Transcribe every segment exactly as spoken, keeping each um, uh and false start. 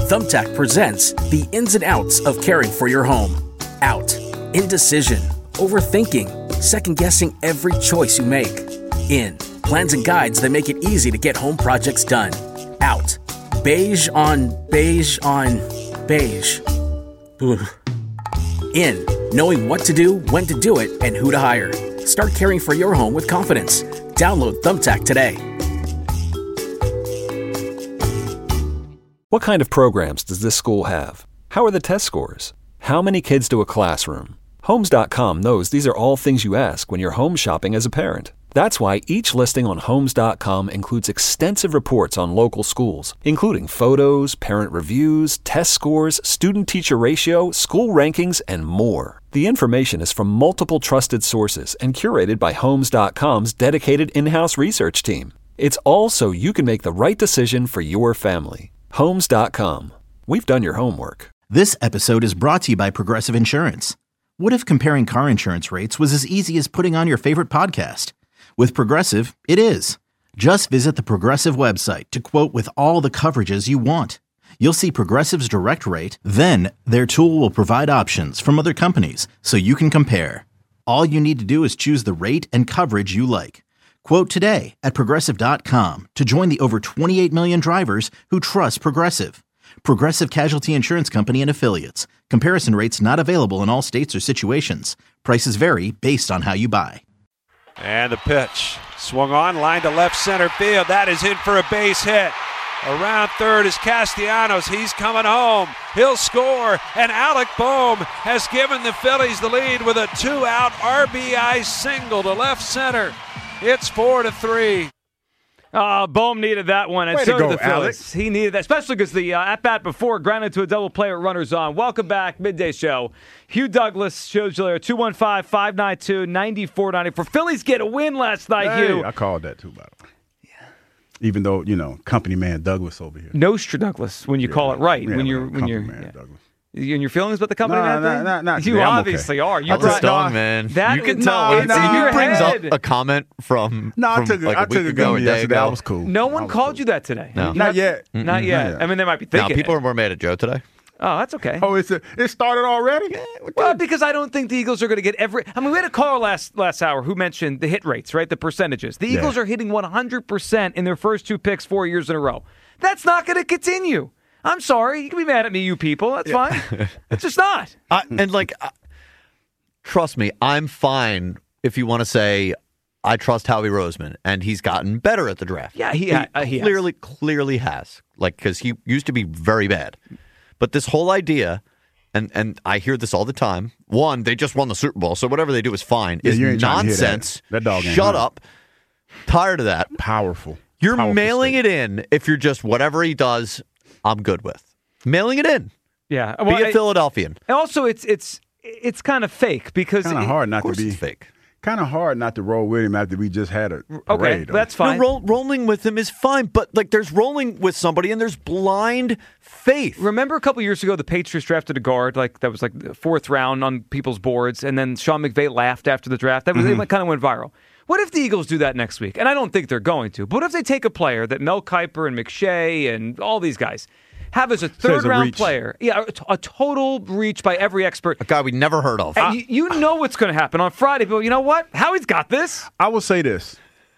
Thumbtack presents the ins and outs of caring for your home. Out. Indecision. Overthinking. Second-guessing every choice you make. In. Plans and guides that make it easy to get home projects done. Out. Beige on beige on beige. Ugh. In. Knowing what to do, when to do it, and who to hire. Start caring for your home with confidence. Download Thumbtack today. What kind of programs does this school have? How are the test scores? How many kids do a classroom? Homes dot com knows these are all things you ask when you're home shopping as a parent. That's why each listing on Homes dot com includes extensive reports on local schools, including photos, parent reviews, test scores, student-teacher ratio, school rankings, and more. The information is from multiple trusted sources and curated by Homes dot com's dedicated in-house research team. It's all so you can make the right decision for your family. Homes dot com. We've done your homework. This episode is brought to you by Progressive Insurance. What if comparing car insurance rates was as easy as putting on your favorite podcast? With Progressive, it is. Just visit the Progressive website to quote with all the coverages you want. You'll see Progressive's direct rate, then their tool will provide options from other companies so you can compare. All you need to do is choose the rate and coverage you like. Quote today at Progressive dot com to join the over twenty-eight million drivers who trust Progressive. Progressive Casualty Insurance Company and Affiliates. Comparison rates not available in all states or situations. Prices vary based on how you buy. And the pitch. Swung on, line to left center field. That is in for a base hit. Around third is Castellanos. He's coming home. He'll score. And Alec Bohm has given the Phillies the lead with a two-out R B I single to left center. It's four to three. Uh, Bohm needed that one, and Way so to go, did the Phillies. Alex. He needed that, especially because the uh, at-bat before grounded to a double play at runners on. Welcome back, Midday Show. Hugh Douglas shows you there, two one five, five nine two, nine four nine four. Phillies get a win last night, Hey, Hugh. I called that too, by the way. Yeah. Even though, you know, company man Douglas over here. Nostra Douglas, when you Yeah, call it right. yeah, when you're, company when you're, man yeah. Douglas. You and your feelings about the company Nah, man nah, thing? nah, not You today. I'm obviously okay. are. You I brought- just Stung, man. That you can is- tell no, it's, no, he your brings head. up a comment from, No, I from took it. like I a took week it ago, to a me day yesterday. ago. I was cool. No I one was called cool. you that today. No. You Not got- yet. Not yet. Not yet. I mean, they might be No, thinking people it. were mad at Joe today. Oh, that's okay. Oh, it's a, it started already? Well, because I don't think the Eagles are going to get every. I mean, we had a caller last last hour who mentioned the hit rates, right? The percentages. The Yeah. Eagles are hitting one hundred percent in their first two picks four years in a row. That's not going to continue. I'm sorry. You can be mad at me, you people. That's fine. It's just not. I, and like, uh, trust me, I'm fine if you want to say I trust Howie Roseman, and he's gotten better at the draft. Yeah, he, ha- uh, he has. clearly, clearly has. Like, because he used to be very bad. But this whole idea, and and I hear this all the time. One, they just won the Super Bowl, so whatever they do is fine. Yeah, is you ain't trying to hear that. nonsense. That dog ain't Shut hurt. up. Tired of that. Powerful. You're Powerful mailing statement. it in if you're just whatever he does, I'm good with. Mailing it in. Yeah. Be Well, a I- Philadelphian. and also, it's it's it's kind of fake because Kind of it- hard not Of course to be. it's fake. Kind of hard not to roll with him after we just had a Okay, parade. that's No, fine. roll, rolling with him is fine, but like there's rolling with somebody and there's blind faith. Remember a couple years ago, the Patriots drafted a guard like that was like the fourth round on people's boards, and then Sean McVay laughed after the draft. That was Mm-hmm. it kind of went viral. What if the Eagles do that next week? And I don't think they're going to. But what if they take a player that Mel Kiper and McShay and all these guys have as a third a round reach. player? Yeah, a, t- a total reach by every expert. A guy we never heard of. And you, you know what's going to happen on Friday. But you know what? Howie's got this. I will say this,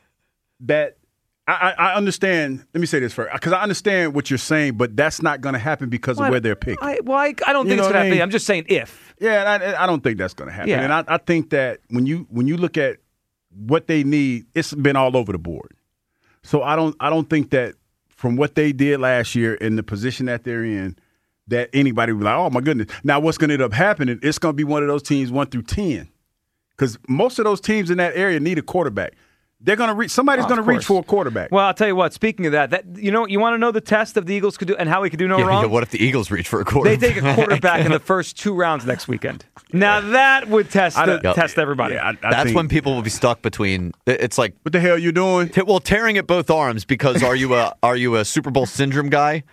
that I, I, I understand. Let me say this first, because I understand what you're saying, but that's not going to happen because of where they're picked. I, well, I, I don't You think know it's going what to I happen. mean? I'm just saying if. Yeah, and I, I don't think that's going to happen. Yeah. And I, I think that when you when you look at what they need, it's been all over the board. So I don't I don't think that from what they did last year in the position that they're in, that anybody would be like, oh my goodness. Now what's going to end up happening? It's going to be one of those teams one through ten, because most of those teams in that area need a quarterback. They're going to reach. Somebody's Oh, going to of reach course. for a quarterback. Well, I'll tell you what. Speaking of that, that you know, you want to know the test of the Eagles could do and how we could do no yeah, wrong. yeah, what if the Eagles reach for a They quarterback? take a quarterback in the first two rounds next weekend. Now that would test I the, don't- test everybody. Yeah, I, I That's think- when people will be stuck between. It's like, What the hell you doing? t- well, tearing at both arms because are you a are you a Super Bowl syndrome guy? Yep.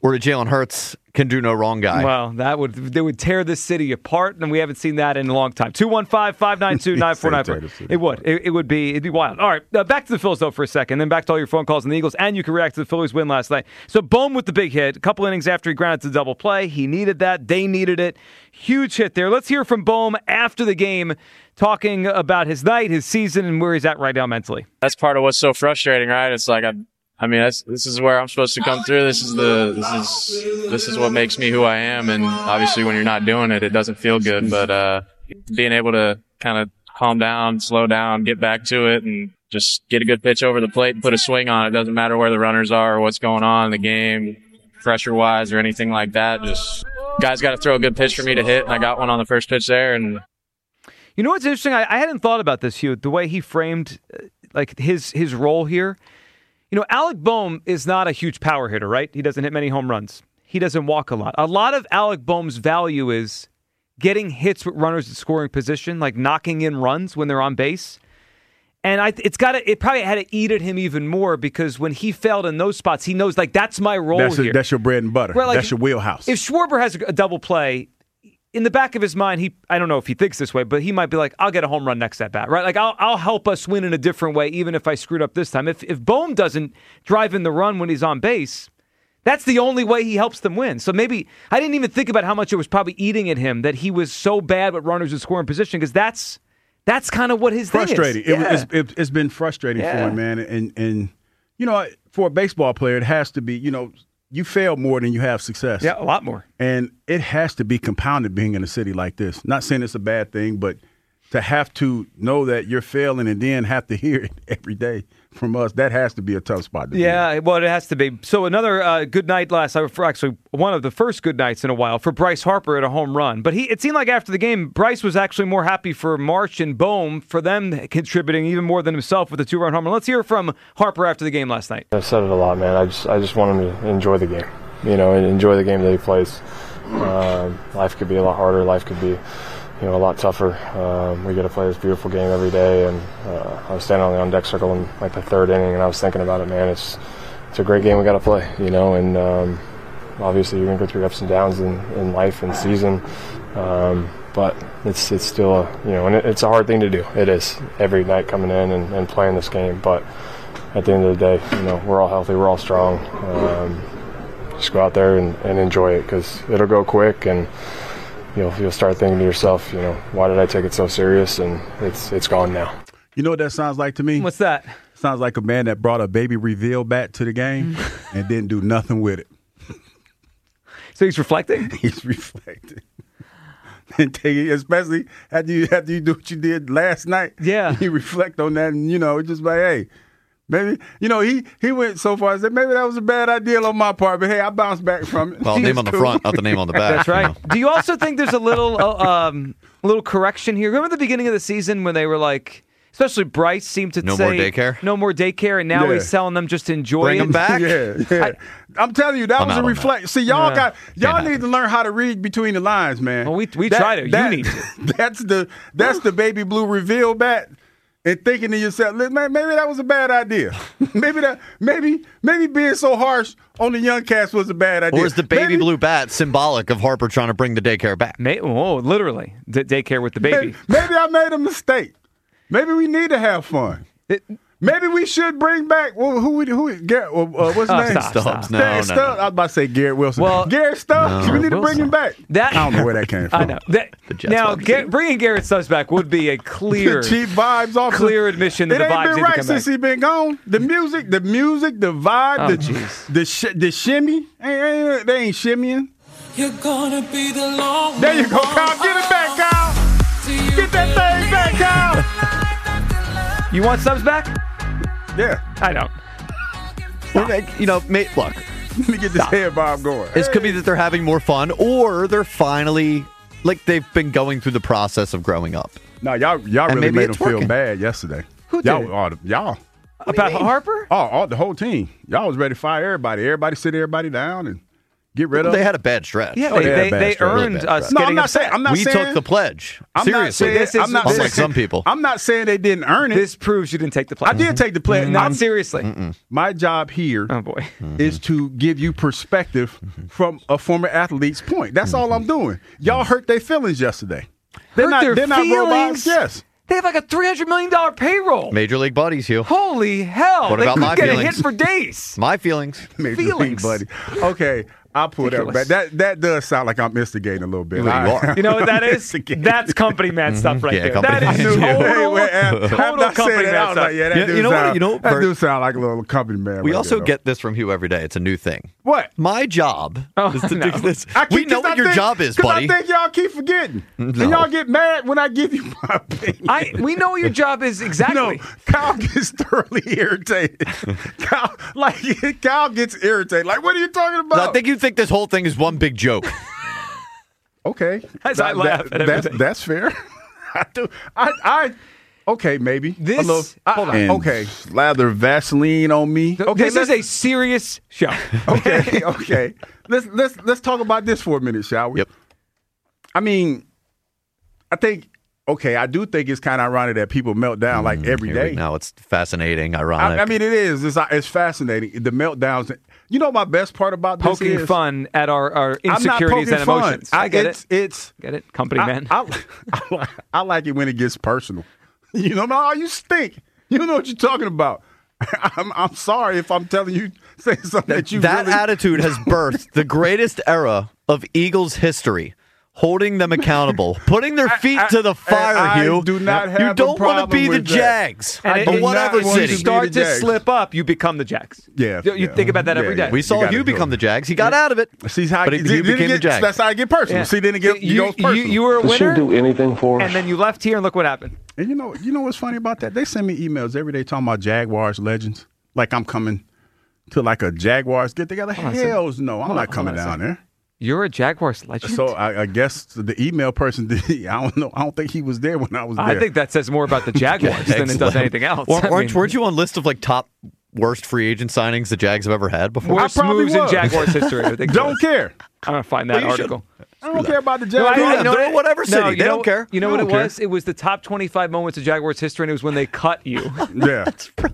or a Jalen Hurts can do no wrong guy. Well, that would they would tear this city apart, and we haven't seen that in a long time. two one five, five nine two, nine four nine four. It would. It, it would be it'd be wild. All right, uh, back to the Phils, though, for a second, then back to all your phone calls on the Eagles, and you can react to the Phillies win last night. So Bohm with the big hit. A couple innings after he grounded to double play. He needed that. They needed it. Huge hit there. Let's hear from Bohm after the game, talking about his night, his season, and where he's at right now mentally. That's part of what's so frustrating, right? It's like, I, I mean, that's, this is where I'm supposed to come through. This is the, this is, this is what makes me who I am. And obviously, when you're not doing it, it doesn't feel good. But uh, being able to kind of calm down, slow down, get back to it, and just get a good pitch over the plate and put a swing on it. Doesn't matter where the runners are or what's going on in the game, pressure-wise or anything like that. Just guys got to throw a good pitch for me to hit, and I got one on the first pitch there. And you know what's interesting? I, I hadn't thought about this, Hugh, the way he framed uh, like his his role here. You know, Alec Bohm is not a huge power hitter, right? He doesn't hit many home runs. He doesn't walk a lot. A lot of Alec Bohm's value is getting hits with runners in scoring position, like knocking in runs when they're on base. And I, it's got to, it probably had to eat at him even more because when he failed in those spots, he knows like that's my role that's a, here. That's your bread and butter. Right, like, that's your wheelhouse. If Schwarber has a, a double play, in the back of his mind, he I don't know if he thinks this way, but he might be like, I'll get a home run next at bat, right? Like I'll I'll help us win in a different way, even if I screwed up this time. If if Bohm doesn't drive in the run when he's on base, that's the only way he helps them win. So maybe I didn't even think about how much it was probably eating at him that he was so bad with runners in scoring position because that's. That's kind of what his frustrating. thing is. It, Yeah. it's, it's been frustrating yeah. for him, man. And and you know, for a baseball player, it has to be. You know, you fail more than you have success. Yeah, a lot more. And it has to be compounded being in a city like this. Not saying it's a bad thing, but to have to know that you're failing and then have to hear it every day from us, that has to be a tough spot to yeah, be in. Well, it has to be. So another uh, good night last night, for actually one of the first good nights in a while for Bryce Harper at a home run. But he, it seemed like after the game, Bryce was actually more happy for March and Bohm, for them contributing even more than himself with the two-run home run. Let's hear from Harper after the game last night. I've said it a lot, man. I just I just want him to enjoy the game, you know, and enjoy the game that he plays. Uh, life could be a lot harder. Life could be, you know, a lot tougher. Um, we get to play this beautiful game every day, and uh, I was standing on the on-deck circle in like the third inning, and I was thinking about it, man. It's it's a great game we got to play, you know, and um, obviously you're going to go through ups and downs in, in life and season, um, but it's it's still, a, you know, and it, it's a hard thing to do. It is every night coming in and, and playing this game, but at the end of the day, you know, we're all healthy, we're all strong. Um, just go out there and, and enjoy it because it'll go quick, and You'll, you'll start thinking to yourself, you know, why did I take it so serious? And it's it's gone now. You know what that sounds like to me? What's that? Sounds like a man that brought a baby reveal bat to the game and didn't do nothing with it. So he's reflecting? He's reflecting. And take it, especially after you after you do what you did last night. Yeah. You reflect on that, and you know, it's just like, hey, maybe, you know, he, he went so far and said, maybe that was a bad idea on my part, but hey, I bounced back from it. Well, name on the cool. front, not the name on the back. That's right. You know. Do you also think there's a little uh, um, a little correction here? Remember the beginning of the season when they were like, especially Bryce seemed to No say more daycare? no more daycare, and now Yeah. he's telling them just to enjoy Bring it. him back? Yeah, yeah. I, am telling you, that I'm was out a on reflect. See, y'all Yeah. got y'all Can't need happen. to learn how to read between the lines, man. Well, we- we try to. You need to. That's the that's the baby blue reveal bat. And thinking to yourself, "Look, man, maybe that was a bad idea. maybe that, maybe, maybe being so harsh on the young cats was a bad idea. Or is the baby maybe, blue bat symbolic of Harper trying to bring the daycare back? May, oh, literally, D- daycare with the baby. Maybe, maybe I made a mistake. Maybe we need to have fun. It- Maybe we should bring back well, who? Who? Garrett? Uh, what's his Oh, name? stop, stop. Stubbs. No, Garrett no, Stubbs. no. I was about to say Garrett Wilson. Well- Garrett Stubbs. No. we need to bring Wilson. him back. That- I don't know where that came from. I know. That, The Jets now, love Gar- him. bringing Garrett Stubbs back would be a clear, cheap vibes off. clear the, admission that it the ain't vibes been need to right come since back. he been gone. The music, the music, the vibe, Oh, the jeez. the sh- the shimmy. Ain't, ain't, they ain't shimmying. You're gonna be the long There you go, Kyle. Get it back, Kyle. Get that thing back, Kyle. You want Stubbs back? Yeah. I don't. Well, like, you know, mate, look, Let me get this head bob going. it could be that they're having more fun, or they're finally, like, they've been going through the process of growing up. No, y'all, y'all And really maybe made them it's feel working. bad yesterday. Who y'all, did? all the- y'all. About Harper? Oh, all the whole team. Y'all was ready to fire everybody. Everybody sit everybody down, and get rid of. They had a bad stretch. Yeah, Oh, they, they had they, bad they stretch. earned Really us No, getting I'm not upset. saying. I'm not we saying, took the pledge. I'm Seriously. not saying, This is- I'm not Unlike saying, some people. I'm not saying they didn't earn it. This proves you didn't take the play. I did take the pledge. Not I'm- seriously. My job here Oh, boy. is to give you perspective from a former athlete's point. That's all I'm doing. Y'all hurt their feelings yesterday. They're Hurt not. their they're not robots. feelings? Yes. They have like a three hundred million dollars payroll. Major League buddies, Hugh. Holy hell. What they about could my get feelings? a hit for days. My feelings. Major Feelings. League buddy. Okay, I'll pull that Ridiculous. back. That that does sound like I'm instigating a little bit. You are. You know what that is? Instigating. That's company man stuff right Yeah, there. company That is man. total, Wait, wait, after- total after I company said that, I man was stuff. like, yeah, that You- do you know what? sound, You know, that Bert- do sound like a little company man. We right also there, get this from Hugh every day. It's a new thing. though. What? My job Oh, is to no. do this. I keep, We know 'cause I what your think- job is, 'cause buddy. I think y'all keep forgetting, and y'all get mad when I give you my opinion. I we know what your job is exactly. No, Kyle gets thoroughly irritated. Kyle, like Kyle gets irritated. Like, what are you talking about? I think you think this whole thing is one big joke. Okay, As I laugh at that's, everything. that's fair. I do. I. I. Okay, maybe This- a little. I- hold on. I- okay, lather Vaseline on me. Okay, this is let's- a serious show. okay. Okay, let's let's let's talk about this for a minute, shall we? Yep. I mean, I think. Okay, I do think it's kind of ironic that people melt down like every Here we- day. Now it's fascinating, ironic. I, I mean, it is. It's, it's fascinating. The meltdowns. You know, my best part about this Poking is fun at our, our I'm not insecurities poking and fun. emotions. I, get it's, it. It's Get it? Company I, man. I, I, like- I like it when it gets personal. You know, oh, you stink. You don't know what you're talking about. I'm, I'm sorry if I'm telling you saying something that you that really, attitude has birthed the greatest era of Eagles history. Holding them accountable, putting their feet I- to the fire, I Hugh. do not have you a don't want to problem be the with that. Jags, And it- but it- whatever not want you to city. be start the to Jags. slip up, you become the Jags. Yeah, You, you yeah. think about that every Yeah, day. yeah. We You saw gotta Hugh do become it. the Jags. He got out of it. See how but it, he, he it- became it the gets- Jags. That's how I get personal. Yeah. See, then it get, you, goes personal. you, you were a Does she winner, do anything for us? and then you left here, and look what happened. And you know, you know what's funny about that? They send me emails every day talking about Jaguars legends. Like I'm coming to like a Jaguars get together. on a second. Hells no, I'm Hold on, not hold coming on a down second. there. You're a Jaguars legend. So I, I guess the email person did. I don't know. I don't think he was there when I was there. I think that says more about the Jaguars than it does Excellent. anything else. Weren't, I weren't, mean, weren't you on list of like top worst free agent signings the Jags have ever had before? worst probably moves in was. Jaguars history? I think it don't was. care. I'm gonna find that Well, you should. article. I don't care about the No, I- Jaguars. I know Throw it- whatever city. No, you They know- don't care. You know I what it don't care. was? It was the top twenty-five moments of Jaguars history, and it was when they cut you. Yeah,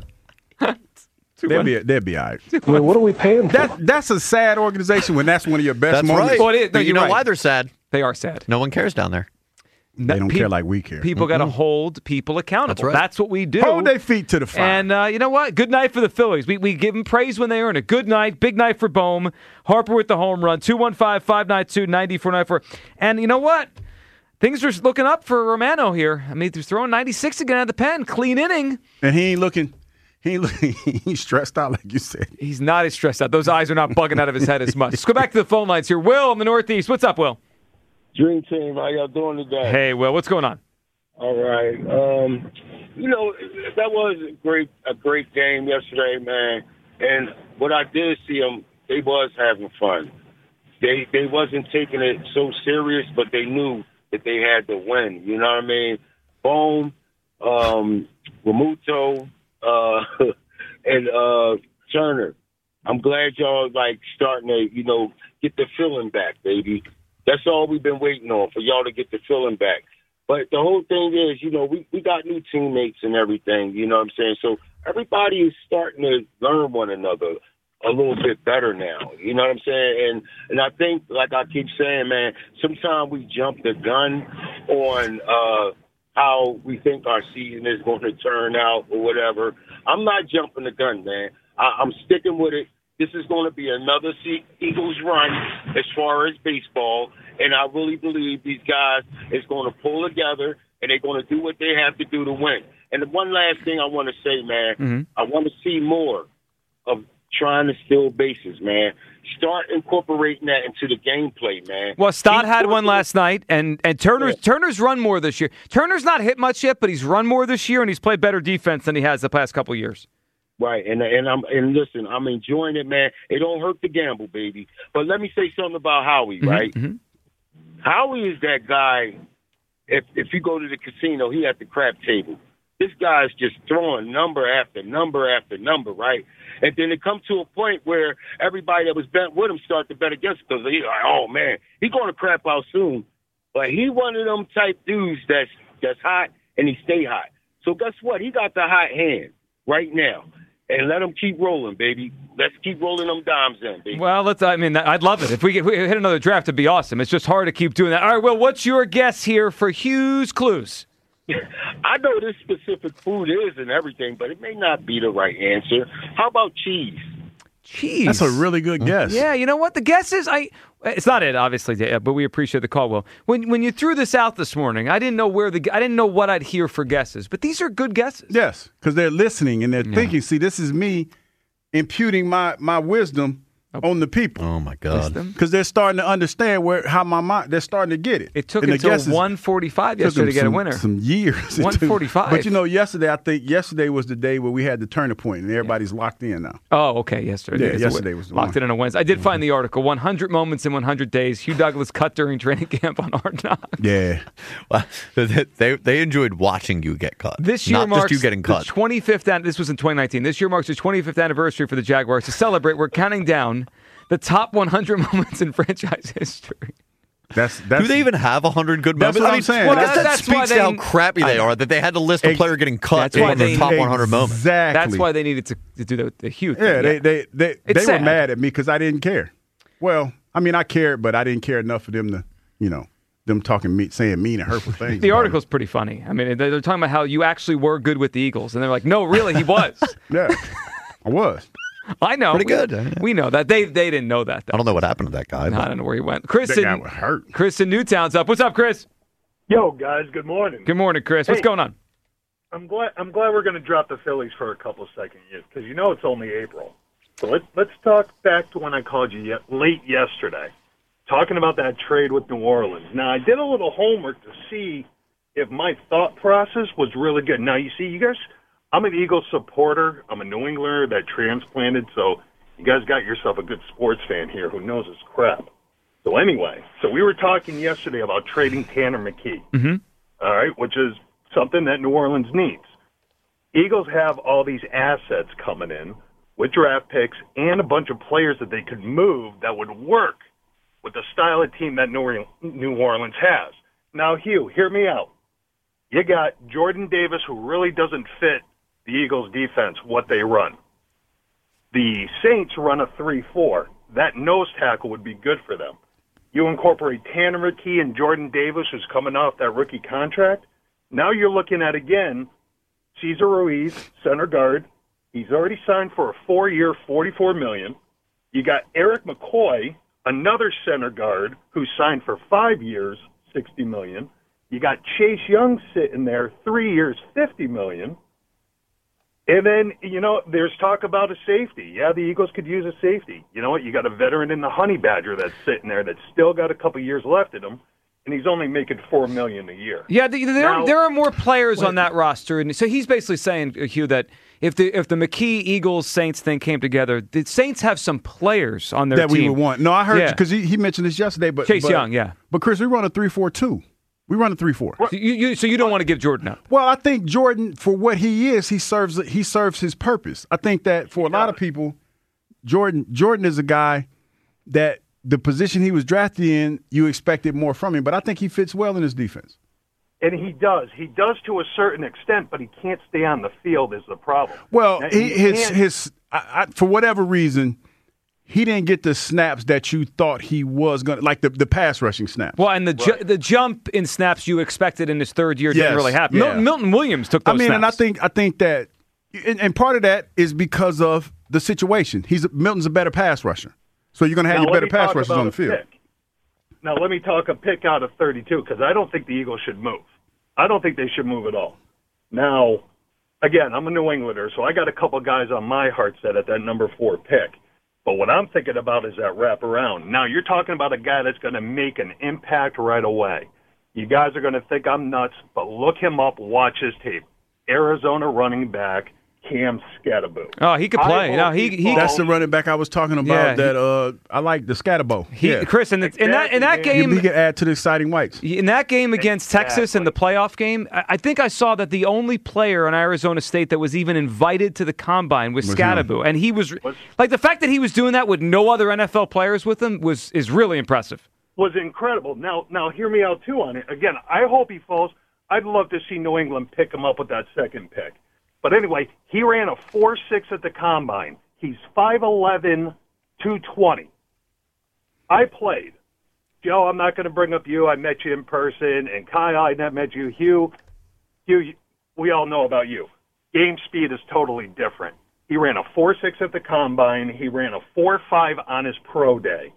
they'll be they'll be all right. I mean, what are we paying for? That that's a sad organization when that's one of your best That's moments. right. Well, it is. No, But you you're know right. why they're sad? They are sad. No one cares down there. They don't Pe- care like we care. People got to hold people accountable. That's right. That's what we do. Hold their feet to the fire. And uh, you know what? Good night for the Phillies. We we give them praise when they earn it. Good night. Big night for Bohm. Harper with the home run. two one five, five nine two, nine four nine four. And you know what? Things are looking up for Romano here. I mean, he's throwing ninety-six again at the pen. Clean inning. and he ain't looking. He ain't looking. He's stressed out like you said. He's not as stressed out. Those eyes are not bugging out of his head as much. Let's go back to the phone lines here. Will in the Northeast. What's up, Will? Dream Team, how y'all doing today? Hey, Will. What's going on? All right. Um, you know, that was a great a great game yesterday, man. And what I did see them, they was having fun. They they wasn't taking it so serious, but they knew that they had to win. You know what I mean? Bohm, um, Ramuto, uh, and uh, Turner. I'm glad y'all like starting to, you know, get the feeling back, baby. That's all we've been waiting on, for y'all to get the feeling back. But the whole thing is, you know, we, we got new teammates and everything, you know what I'm saying? So everybody is starting to learn one another a little bit better now, you know what I'm saying? And and I think, like I keep saying, man, sometimes we jump the gun on uh, how we think our season is going to turn out or whatever. I'm not jumping the gun, man. I, I'm sticking with it. This is going to be another Eagles run as far as baseball, and I really believe these guys is going to pull together, and they're going to do what they have to do to win. And the one last thing I want to say, man, Mm-hmm. I want to see more of trying to steal bases, man. Start incorporating that into the gameplay, man. Well, Stott Keep had one working- last night, and, and Turner's Yeah. Turner's run more this year. Turner's not hit much yet, but he's run more this year, and he's played better defense than he has the past couple years. Right, and and I'm and listen, I'm enjoying it, man. It don't hurt to gamble, baby. But let me say something about Howie, right? Mm-hmm. Howie is that guy. If if you go to the casino, he at the crap table. This guy's just throwing number after number after number, right? And then it comes to a point where everybody that was bet with him start to bet against him because he's like, oh, man, he's going to crap out soon. But he one of them type dudes that's that's hot, and he stay hot. So guess what? He got the hot hand right now. And let him keep rolling, baby. Let's keep rolling them dimes in, baby. Well, let's. I mean, I'd love it. If we, if we hit another draft, it'd be awesome. It's just hard to keep doing that. All right, well, what's your guess here for Hugh's Clues? I know this specific food is and everything, but it may not be the right answer. How about cheese? Cheese. That's a really good guess. Yeah, you know what? The guess is, I. It's not it, obviously, but we appreciate the call, Will. When when you threw this out this morning, I didn't know where the I didn't know what I'd hear for guesses, but these are good guesses. Yes, because they're listening and they're Yeah. thinking. See, this is me imputing my my wisdom on the people. Oh my God! Because they're starting to understand where how my mind. They're starting to get it. It took And the until guesses one forty-five took yesterday them to get some, a winner. Some years. one forty-five. But you know, yesterday I think yesterday was the day where we had the turning point and everybody's locked in now. Oh, okay. Yesterday. Yeah, It's a yesterday win. was the locked one. it in a Wednesday. I did find the article: one hundred moments in one hundred days. Hugh Douglas cut during training camp on Hard Knocks. Yeah. Well, they they enjoyed watching you get cut. This year not marks just you getting cut. the twenty-fifth. An- this was in twenty nineteen. This year marks the twenty-fifth anniversary for the Jaguars. To celebrate, we're counting down the top one hundred moments in franchise history. That's, that's Do they even have one hundred good That's moments? what I I'm mean, saying. Well, That's- that that's why speaks to how they- crappy they are that they had to list a player getting cut That's in why one of they- the top one hundred moments. Exactly. That's why they needed to, to do the, the Hugh thing. Yeah, they they they, It's they were sad. mad at me because I didn't care. Well, I mean, I cared, but I didn't care enough for them to, you know, them talking me, saying mean and hurtful things. The about article's pretty funny. I mean, they're talking about how you actually were good with the Eagles, and they're like, "No, really, he was." it. Yeah, I was. I know. Pretty We- good. We know that. They they didn't know that. Though. I don't know what happened to that guy. No, but- I don't know where he went. Chris That in, guy was hurt. Chris in Newtown's up. What's up, Chris? Yo, guys, good morning. Good morning, Chris. What's Hey. going on? I'm glad I'm glad we're going to drop the Phillies for a couple of seconds because you know it's only April. So let's let's talk back to when I called you ye- late yesterday, talking about that trade with New Orleans. Now I did a little homework to see if my thought process was really good. Now you see, you guys, I'm an Eagles supporter. I'm a New Englander that transplanted, so you guys got yourself a good sports fan here who knows his crap. So anyway, so we were talking yesterday about trading Tanner McKee, Mm-hmm. all right, which is something that New Orleans needs. Eagles have all these assets coming in with draft picks and a bunch of players that they could move that would work with the style of team that New New Orleans has. Now, Hugh, hear me out. You got Jordan Davis, who really doesn't fit the Eagles' defense, what they run. The Saints run a three four. That nose tackle would be good for them. You incorporate Tanner McKee and Jordan Davis, who's coming off that rookie contract. Now you're looking at, again, Cesar Ruiz, center guard. He's already signed for a four-year, forty-four million dollars. You got Eric McCoy, another center guard, who's signed for five years, sixty million dollars. You got Chase Young sitting there, three years, fifty million dollars. And then, you know, there's talk about a safety. Yeah, the Eagles could use a safety. You know what? You got a veteran in the Honey Badger that's sitting there that's still got a couple years left in him, and he's only making four million dollars a year. Yeah, the, there Now- there are more players on that roster, and so he's basically saying, uh, Hugh, that if the if the McKee Eagles Saints thing came together, the Saints have some players on their that team we would want. No, I heard Yeah. because he, he mentioned this yesterday. But Chase but- Young, yeah. But Chris, we run a three four two. We run a three four. So you, you so you don't want to give Jordan up. Well, I think Jordan, for what he is, he serves he serves his purpose. I think that for a lot of people, Jordan Jordan is a guy that the position he was drafted in, you expected more from him. But I think he fits well in his defense. And he does. He does to a certain extent, but he can't stay on the field is the problem. Well, Now, he, he his can't- his I, I, for whatever reason, he didn't get the snaps that you thought he was going to, like the, the pass rushing snaps. Well, and the ju- the jump in snaps you expected in his third year didn't Yes, really happen. yeah. Milton, Milton Williams took those I mean, snaps. and I think I think that, and, and part of that is because of the situation. He's Milton's a better pass rusher, so you're going to have Now, your let better me pass talk rushers about on the a field. pick. Now, let me talk a pick out of thirty-two because I don't think the Eagles should move. I don't think they should move at all. Now, again, I'm a New Englander, so I got a couple guys on my heart set at that number four pick. But what I'm thinking about is that wraparound. Now, you're talking about a guy that's going to make an impact right away. You guys are going to think I'm nuts, but look him up, watch his tape. Arizona running back. Cam Scatterbo. Oh, he could play. No, he, he That's the running back I was talking about. Yeah, that uh, I like the Scatterbo. He, yeah. Chris, in, the, in that in that game, he could add to the exciting whites. In that game against Exactly. Texas in the playoff game, I I think I saw that the only player on Arizona State that was even invited to the combine was, Was Scatterbo, and he was like the fact that he was doing that with no other N F L players with him was is really impressive. Was incredible. Now, now hear me out too on it. Again, I hope he falls. I'd love to see New England pick him up with that second pick. But anyway, he ran a four six at the combine. He's five eleven, two twenty. I played. Joe, I'm not going to bring up you. I met you in person. And Kai, I met you. Hugh, Hugh, we all know about you. Game speed is totally different. He ran a four six at the combine. He ran a four five on his pro day.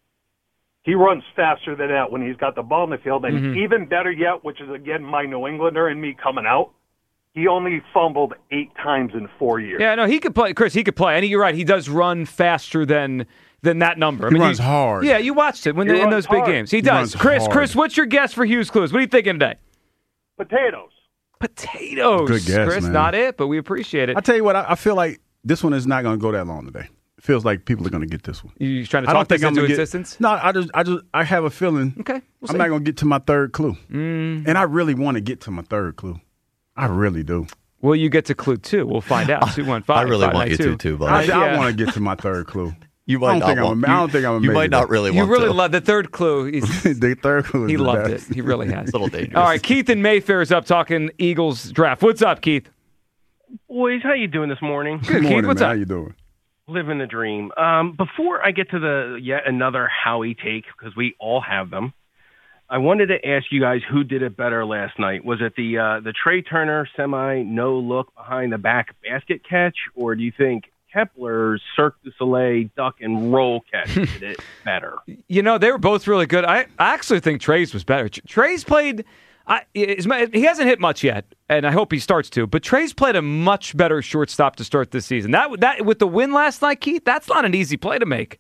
He runs faster than that when he's got the ball in the field. And Mm-hmm. even better yet, which is, again, my New Englander and me coming out, he only fumbled eight times in four years. Yeah, no, he could play. Chris, he could play. And you're right. He does run faster than than that number. I He mean, runs hard. Yeah, you watched it when He they, in runs those big hard. games. He, He does. runs Chris, hard. Chris, what's your guess for Hughes Clues? What are you thinking today? Potatoes. Potatoes. Good guess, Chris, man. not it, but we appreciate it. I tell you what, I, I feel like this one is not going to go that long today. It feels like people are going to get this one. You trying to I talk don't think this I'm into gonna get, existence? No, I just, I just, I have a feeling. Okay, we'll I'm see. not going to get to my third clue, Mm. and I really want to get to my third clue. I really do. Will you get to clue two? We'll find out. two one five I really want you to, too, buddy. I, Uh, I yeah. want to get to my third clue. You might I don't not think I'm. want, A, I don't think I'm. A You might not really You want really to. love the third clue. He's, the third clue. Is he the loved best. it. He really has. It's a little dangerous. All right, Keith and Mayfair is up talking Eagles draft. What's up, Keith? Boys, how you doing this morning? Good, Good Keith. morning, What's man. up? How you doing? Living the dream. Um, before I get to the yet another Howie take, because we all have them, I wanted to ask you guys who did it better last night. Was it the uh, the Trey Turner semi no look behind the back basket catch, or do you think Kepler's Cirque du Soleil duck and roll catch did it better? You know, they were both really good. I, I actually think Trey's was better. Trey's played. I, is my- he hasn't hit much yet, and I hope he starts to. But Trey's played a much better shortstop to start this season. That that with the win last night, Keith, that's not an easy play to make.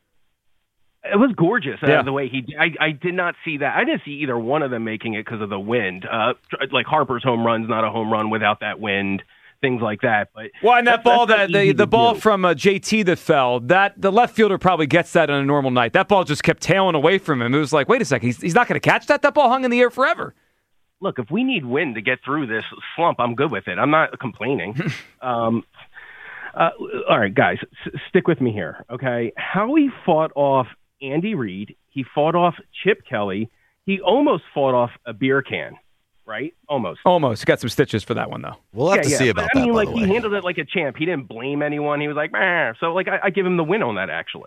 It was gorgeous uh, Yeah. the way he. I, I did not see that. I didn't see either one of them making it because of the wind. Uh, like Harper's home run's not a home run without that wind. Things like that. But Well, and that that's- ball, that's that not the, easy the to ball do. from uh, J T that fell, that the left fielder probably gets that on a normal night. That ball just kept tailing away from him. It was like, wait a second, he's, he's not going to catch that. That ball hung in the air forever. Look, if we need wind to get through this slump, I'm good with it. I'm not complaining. um, uh, all right, guys, s- stick with me here, okay? Howie fought off Andy Reid. He fought off Chip Kelly. He almost fought off a beer can, right? Almost. Almost. Got some stitches for that one, though. We'll have Yeah, to yeah, see but about I that, mean, by like, the he way. handled it like a champ. He didn't blame anyone. He was like, "Meh." So, like, I, I give him the win on that, actually.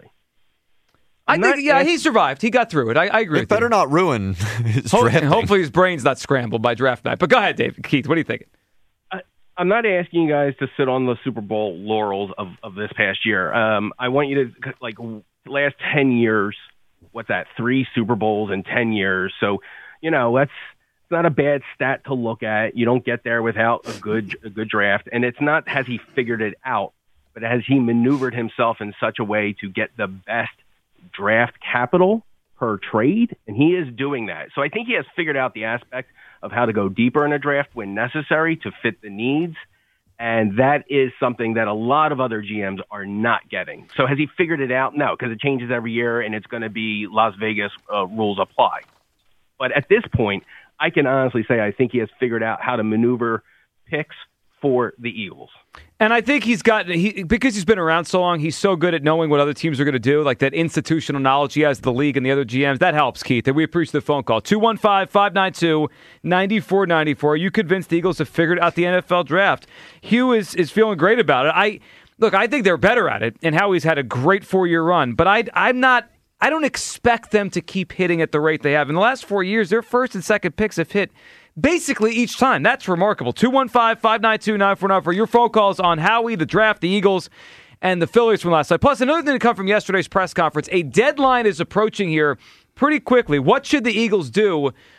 I I'm think, not yeah, ask- he survived. He got through it. I, I agree It with better you. not ruin his Ho- drafting. hopefully his brain's not scrambled by draft night. But go ahead, Dave. Keith, what are you thinking? I'm not asking you guys to sit on the Super Bowl laurels of, of this past year. Um, I want you to, like, last ten years, what's that, three Super Bowls in ten years. So, you know, that's it's not a bad stat to look at. You don't get there without a good a good draft. And it's not has he figured it out, but has he maneuvered himself in such a way to get the best draft capital per trade? And he is doing that. So I think he has figured out the aspect of how to go deeper in a draft when necessary to fit the needs. And that is something that a lot of other G Ms are not getting. So has he figured it out? No, because it changes every year and it's going to be Las Vegas uh, rules apply. But at this point, I can honestly say I think he has figured out how to maneuver picks for the Eagles. And I think he's got, he, because he's been around so long, he's so good at knowing what other teams are going to do, like that institutional knowledge he has of the league and the other G Ms. That helps, Keith. And we appreciate the phone call. two one five, five nine two, nine four nine four. Are you convinced the Eagles have figured out the N F L draft? Hugh is, is feeling great about it. I Look, I think they're better at it, and Howie's had a great four-year run, but I, I'm not, I don't expect them to keep hitting at the rate they have. In the last four years, their first and second picks have hit basically each time. That's remarkable. two one five, five nine two, nine four nine four. Your phone calls on Howie, the draft, the Eagles, and the Phillies from last night. Plus, another thing to come from yesterday's press conference. A deadline is approaching here pretty quickly. What should the Eagles do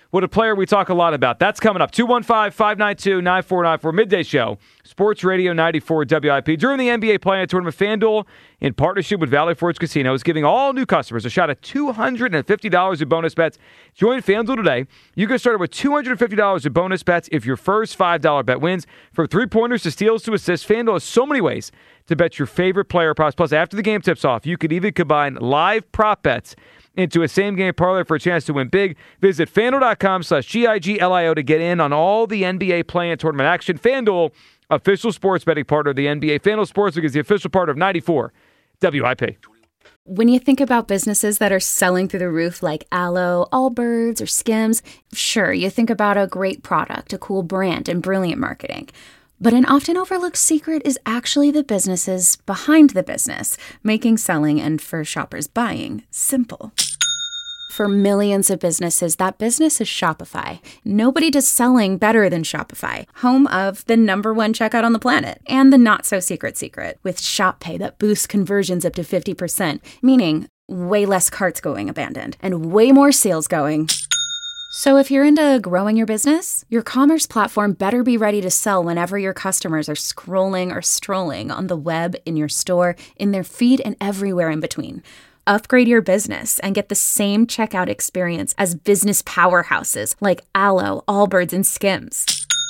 What a player we talk a lot about. That's coming up. two one five, five nine two, nine four nine four. Midday Show. Sports Radio ninety-four W I P. During the N B A Play-In Tournament, FanDuel, in partnership with Valley Forge Casino, is giving all new customers a shot at two hundred fifty dollars in bonus bets. Join FanDuel today. You can start with two hundred fifty dollars in bonus bets if your first five dollars bet wins. From three-pointers to steals to assists, FanDuel has so many ways to bet your favorite player props. Plus, after the game tips off, you could even combine live prop bets into a same-game parlay for a chance to win big. Visit FanDuel.com slash G I G L I O to get in on all the N B A Play-In Tournament action. FanDuel, official sports betting partner of the N B A. FanDuel Sportsbook is the official partner of ninety-four W I P. When you think about businesses that are selling through the roof like Aloe, Allbirds, or Skims, sure, you think about a great product, a cool brand, and brilliant marketing. But an often overlooked secret is actually the businesses behind the business, making selling and for shoppers buying simple. For millions of businesses, that business is Shopify. Nobody does selling better than Shopify, home of the number one checkout on the planet and the not-so-secret secret with Shop Pay that boosts conversions up to fifty percent, meaning way less carts going abandoned and way more sales going. So if you're into growing your business, your commerce platform better be ready to sell whenever your customers are scrolling or strolling on the web, in your store, in their feed, and everywhere in between. Upgrade your business and get the same checkout experience as business powerhouses like Aloe, Allbirds, and Skims.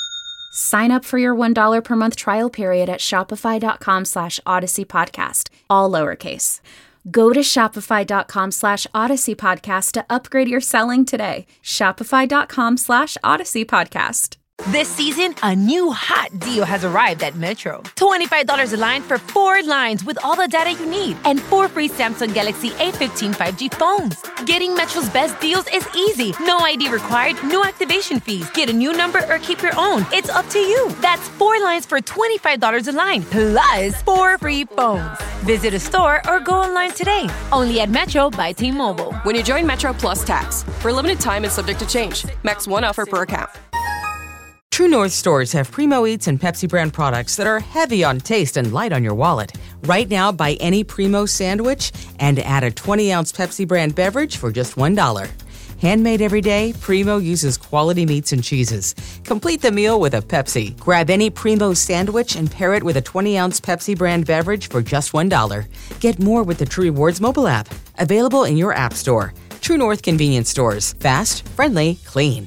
Sign up for your one dollar per month trial period at shopify.com slash Odyssey Podcast, all lowercase. Go to shopify.com slash Odyssey Podcast to upgrade your selling today. Shopify.com slash Odyssey Podcast. This season, a new hot deal has arrived at Metro. twenty-five dollars a line for four lines with all the data you need and four free Samsung Galaxy A fifteen five G phones. Getting Metro's best deals is easy. No I D required, no activation fees. Get a new number or keep your own. It's up to you. That's four lines for twenty-five dollars a line, plus four free phones. Visit a store or go online today. Only at Metro by T-Mobile. When you join Metro Plus Tax, for a limited time and subject to change. Max one offer per account. True North stores have Primo Eats and Pepsi brand products that are heavy on taste and light on your wallet. Right now, buy any Primo sandwich and add a twenty-ounce Pepsi brand beverage for just one dollar. Handmade every day, Primo uses quality meats and cheeses. Complete the meal with a Pepsi. Grab any Primo sandwich and pair it with a twenty-ounce Pepsi brand beverage for just one dollar. Get more with the True Rewards mobile app. Available in your app store. True North convenience stores. Fast, friendly, clean.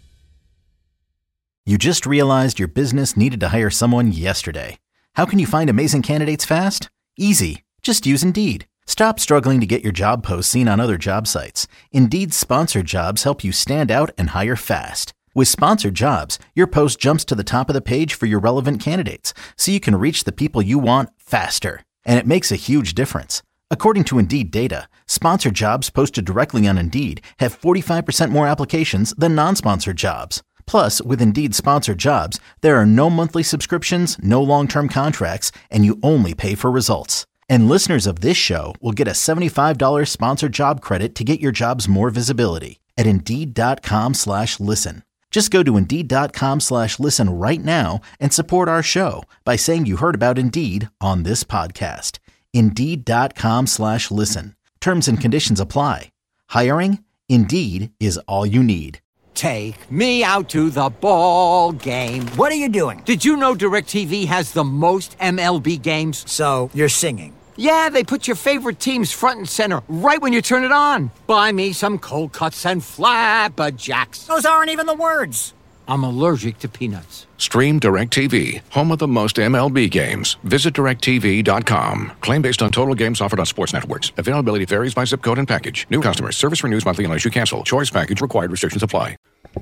You just realized your business needed to hire someone yesterday. How can you find amazing candidates fast? Easy. Just use Indeed. Stop struggling to get your job posts seen on other job sites. Indeed's sponsored jobs help you stand out and hire fast. With sponsored jobs, your post jumps to the top of the page for your relevant candidates, so you can reach the people you want faster. And it makes a huge difference. According to Indeed data, sponsored jobs posted directly on Indeed have forty-five percent more applications than non-sponsored jobs. Plus, with Indeed sponsored jobs, there are no monthly subscriptions, no long-term contracts, and you only pay for results. And listeners of this show will get a seventy-five dollars sponsored job credit to get your jobs more visibility at Indeed.com slash listen. Just go to Indeed.com slash listen right now and support our show by saying you heard about Indeed on this podcast. Indeed.com slash listen. Terms and conditions apply. Hiring? Indeed is all you need. Take me out to the ball game. What are you doing? Did you know DirecTV has the most M L B games? So, you're singing. Yeah, they put your favorite teams front and center right when you turn it on. Buy me some cold cuts and flapjacks. Those aren't even the words. I'm allergic to peanuts. Stream DirecTV, home of the most M L B games. Visit direct T V dot com. Claim based on total games offered on sports networks. Availability varies by zip code and package. New customers. Service renews monthly unless you cancel. Choice package required. Restrictions apply.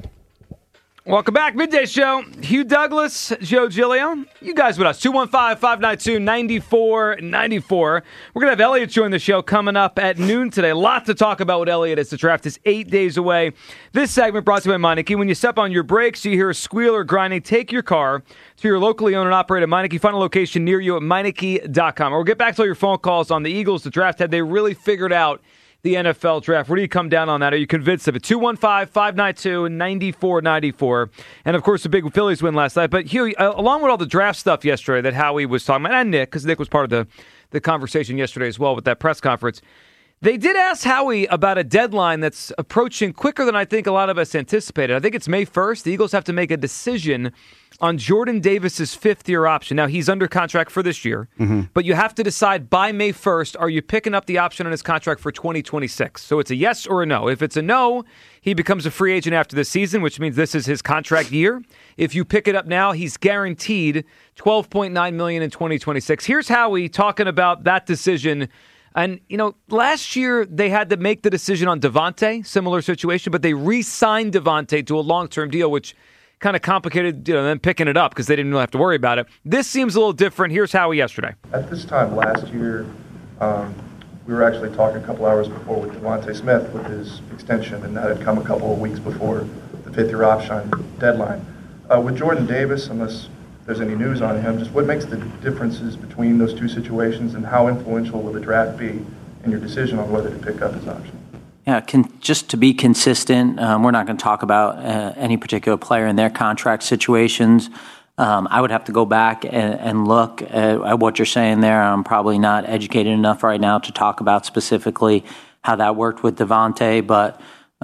Welcome back. Midday Show. Hugh Douglas, Joe Giglio. You guys with us. two one five, five nine two, nine four nine four. We're going to have Elliot join the show coming up at noon today. A lot to talk about with Elliot as the draft is eight days away. This segment brought to you by Meineke. When you step on your brakes, you hear a squeal or grinding, take your car to your locally owned and operated Meineke. Find a location near you at Meineke dot com. We'll get back to all your phone calls on the Eagles, the draft. Had they really figured out the N F L draft? Where do you come down on that? Are you convinced of it? two one five, five nine two, nine four nine four. And, of course, the big Phillies win last night. But, Hugh, uh, along with all the draft stuff yesterday that Howie was talking about, and Nick, because Nick was part of the, the conversation yesterday as well with that press conference, They did ask Howie about a deadline that's approaching quicker than I think a lot of us anticipated. I think it's May first. The Eagles have to make a decision on Jordan Davis's fifth-year option. Now, he's under contract for this year, mm-hmm. but you have to decide by May first, are you picking up the option on his contract for twenty twenty-six? So it's a yes or a no. If it's a no, he becomes a free agent after this season, which means this is his contract year. If you pick it up now, he's guaranteed twelve point nine million dollars in twenty twenty-six. Here's Howie talking about that decision. And, you know, last year they had to make the decision on Devontae, similar situation, but they re-signed Devontae to a long-term deal, which kind of complicated, you know, them picking it up because they didn't really have to worry about it. This seems a little different. Here's Howie yesterday. At this time last year, um, we were actually talking a couple hours before with Devontae Smith with his extension, and that had come a couple of weeks before the fifth-year option deadline. Uh, with Jordan Davis, unless there's any news on him, just what makes the differences between those two situations, and how influential will the draft be in your decision on whether to pick up his option? Yeah, can, just to be consistent, um, we're not going to talk about uh, any particular player in their contract situations. Um, I would have to go back and, and look at, at what you're saying there. I'm probably not educated enough right now to talk about specifically how that worked with Devontae, but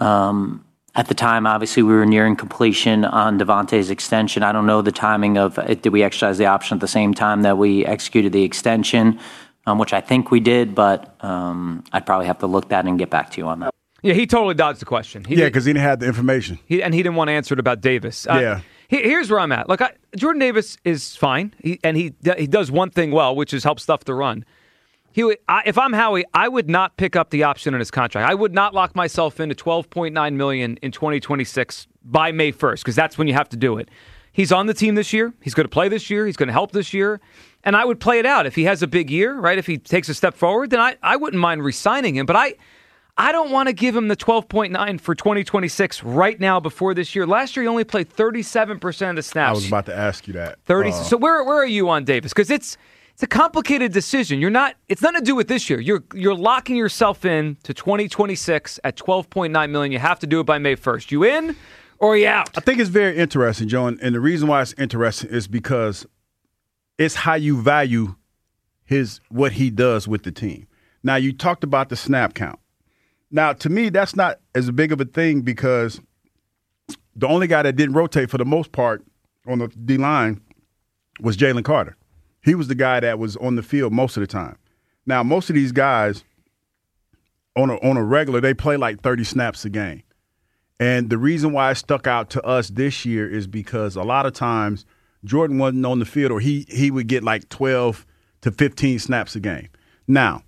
um, at the time, obviously, we were nearing completion on Devontae's extension. I don't know the timing of it. Did we exercise the option at the same time that we executed the extension, um, which I think we did, but um, I'd probably have to look that and get back to you on that. Yeah, he totally dodged the question. He yeah, because he didn't have the information. He, and he didn't want to answer it about Davis. Uh, yeah. He, here's where I'm at. Look, I, Jordan Davis is fine, he, and he he does one thing well, which is help stuff the run. He would, I, if I'm Howie, I would not pick up the option on his contract. I would not lock myself into twelve point nine million dollars in twenty twenty-six by May first, because that's when you have to do it. He's on the team this year. He's going to play this year. He's going to help this year. And I would play it out. If he has a big year, right, if he takes a step forward, then I, I wouldn't mind re-signing him. But I I don't want to give him the twelve point nine for twenty twenty-six right now before this year. Last year, he only played thirty-seven percent of the snaps. I was about to ask you that. thirty. Uh, so where where are you on Davis? Because it's it's a complicated decision. You're not. It's nothing to do with this year. You're you're locking yourself in to twenty twenty-six at twelve point nine million dollars. You have to do it by May first. You in or are you out? I think it's very interesting, Joe, and the reason why it's interesting is because it's how you value his what he does with the team. Now, you talked about the snap count. Now, to me, that's not as big of a thing because the only guy that didn't rotate for the most part on the D-line was Jalen Carter. He was the guy that was on the field most of the time. Now, most of these guys on a, on a regular, they play like thirty snaps a game. And the reason why it stuck out to us this year is because a lot of times Jordan wasn't on the field, or he he would get like twelve to fifteen snaps a game. Now,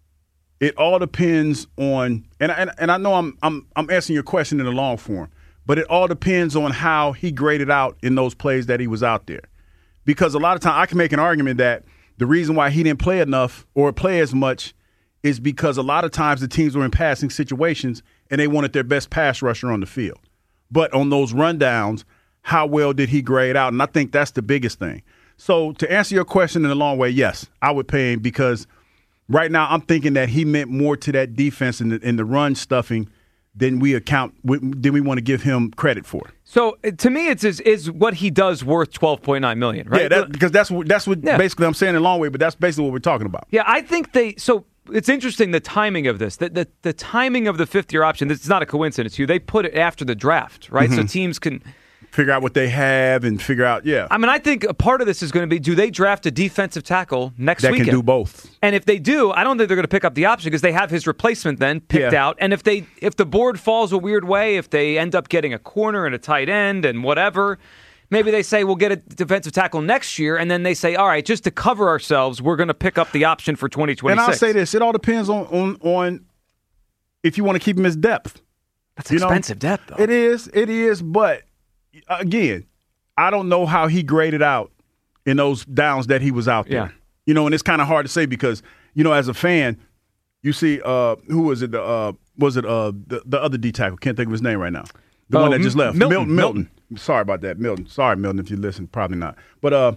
it all depends on, and and, and I know I'm I'm I'm answering your question in the long form, but it all depends on how he graded out in those plays that he was out there. Because a lot of times I can make an argument that the reason why he didn't play enough or play as much is because a lot of times the teams were in passing situations and they wanted their best pass rusher on the field. But on those rundowns, how well did he grade out? And I think that's the biggest thing. So to answer your question in a long way, yes, I would pay him because right now I'm thinking that he meant more to that defense and the, and the run stuffing than we account than we want to give him credit for. So to me, it's is, is what he does worth twelve point nine million dollars, right? Yeah, that, because that's what that's what yeah. basically I'm saying in a long way, but that's basically what we're talking about. Yeah, I think they so. It's interesting, the timing of this. The, the, the timing of the fifth-year option, it's not a coincidence. You They put it after the draft, right? Mm-hmm. So teams can figure out what they have and figure out, yeah. I mean, I think a part of this is going to be, do they draft a defensive tackle next that weekend? That can do both. And if they do, I don't think they're going to pick up the option because they have his replacement then picked yeah. out. And if they if the board falls a weird way, if they end up getting a corner and a tight end and whatever, maybe they say we'll get a defensive tackle next year, and then they say, all right, just to cover ourselves, we're going to pick up the option for twenty twenty-six. And I'll say this, it all depends on on, on if you want to keep him as depth. That's you expensive know? depth, though. It is, it is, but again, I don't know how he graded out in those downs that he was out there. Yeah. You know, and it's kind of hard to say because, you know, as a fan, you see, uh, who was it? The, uh, was it uh, the, the other D tackle? Can't think of his name right now. The oh, one that just left. Milton. Milton. Milton. Sorry about that, Milton. Sorry, Milton, if you listen. Probably not. But uh,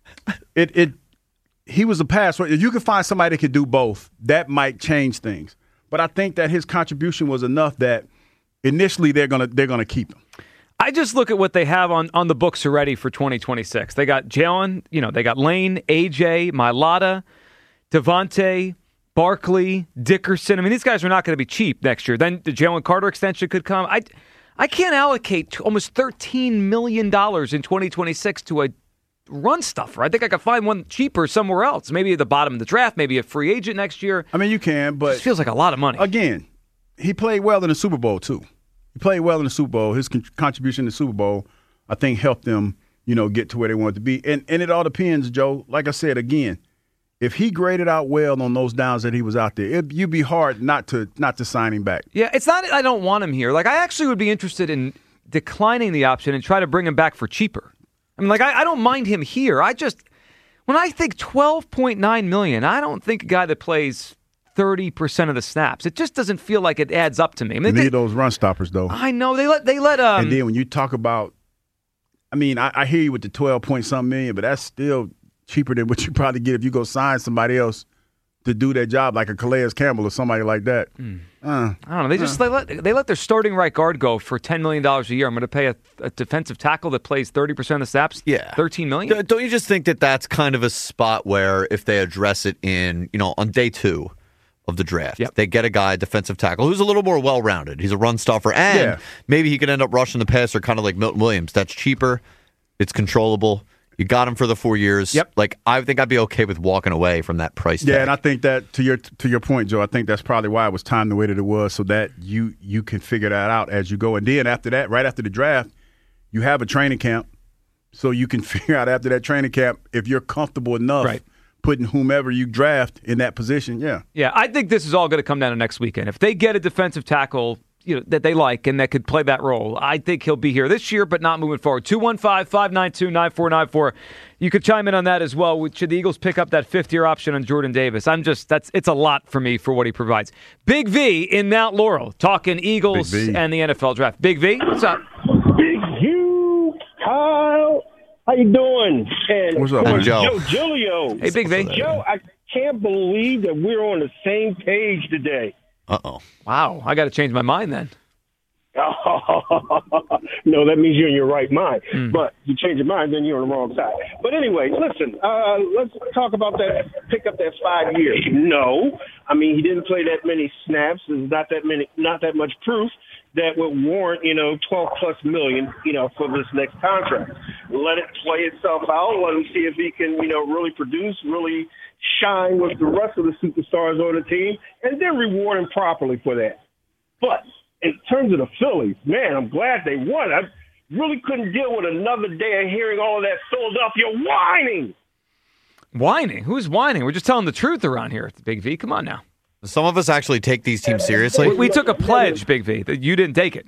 it it he was a pass. If you could find somebody that could do both, that might change things. But I think that his contribution was enough that initially they're gonna they're gonna keep him. I just look at what they have on, on the books already for twenty twenty-six. They got Jalen, you know, they got Lane, A J, Mailata, Devontae, Barkley, Dickerson. I mean, these guys are not going to be cheap next year. Then the Jalen Carter extension could come. I, I can't allocate almost thirteen million dollars in twenty twenty-six to a run stuffer. I think I could find one cheaper somewhere else. Maybe at the bottom of the draft, maybe a free agent next year. I mean, you can, but... It feels like a lot of money. Again, he played well in the Super Bowl, too. He played well in the Super Bowl. His con- contribution in the Super Bowl, I think, helped them, you know, get to where they wanted to be. And and it all depends, Joe. Like I said, again, if he graded out well on those downs that he was out there, it, you'd be hard not to not to sign him back. Yeah, it's not I don't want him here. Like, I actually would be interested in declining the option and try to bring him back for cheaper. I mean, like, I, I don't mind him here. I just, when I think twelve point nine million dollars, I don't think a guy that plays thirty percent of the snaps. It just doesn't feel like it adds up to me. I mean, you they, need those run stoppers, though. I know. They let, they let, um. And then when you talk about, I mean, I, I hear you with the twelve point something million, but that's still cheaper than what you probably get if you go sign somebody else to do that job, like a Calais Campbell or somebody like that. Mm. Uh, I don't know. They just uh. they let they let their starting right guard go for ten million dollars a year. I'm going to pay a, a defensive tackle that plays thirty percent of the snaps. Yeah, thirteen million dollars. Don't you just think that that's kind of a spot where if they address it in, you know, on day two of the draft, yep. they get a guy, a defensive tackle, who's a little more well-rounded. He's a run stuffer, and yeah. maybe he could end up rushing the passer, kind of like Milton Williams. That's cheaper. It's controllable. You got him for the four years. Yep. Like, I think I'd be okay with walking away from that price tag. Yeah, and I think that to your to your point, Joe, I think that's probably why it was timed the way that it was, so that you you can figure that out as you go. And then after that, right after the draft, you have a training camp, so you can figure out after that training camp if you're comfortable enough right. putting whomever you draft in that position. Yeah. Yeah, I think this is all going to come down to next weekend. If they get a defensive tackle, you know, that they like and that could play that role, I think he'll be here this year, but not moving forward. two one five, five nine two, nine four nine four. You could chime in on that as well. Should the Eagles pick up that fifth-year option on Jordan Davis? I'm just, that's it's a lot for me for what he provides. Big V in Mount Laurel, talking Eagles and the N F L draft. Big V, what's up? Big U, Kyle, how you doing? And what's up, man? Joe? Joe Giulio. Hey, Big V. Joe, I can't believe that we're on the same page today. Uh-oh. Wow, I got to change my mind then. No, that means you're in your right mind. Mm. But you change your mind, then you're on the wrong side. But anyway, listen, uh, let's talk about that, pick up that five years. No, I mean, he didn't play that many snaps. There's not that many, not that much proof that would warrant, you know, twelve plus million, you know, for this next contract. Let it play itself out. Let him see if he can, you know, really produce, really shine with the rest of the superstars on the team, and then reward him properly for that. But in terms of the Phillies, man, I'm glad they won. I really couldn't deal with another day of hearing all of that Philadelphia whining. Whining? Who's whining? We're just telling the truth around here at the Big V. Come on now. Some of us actually take these teams seriously. We, we took a pledge, Big V, that you didn't take it.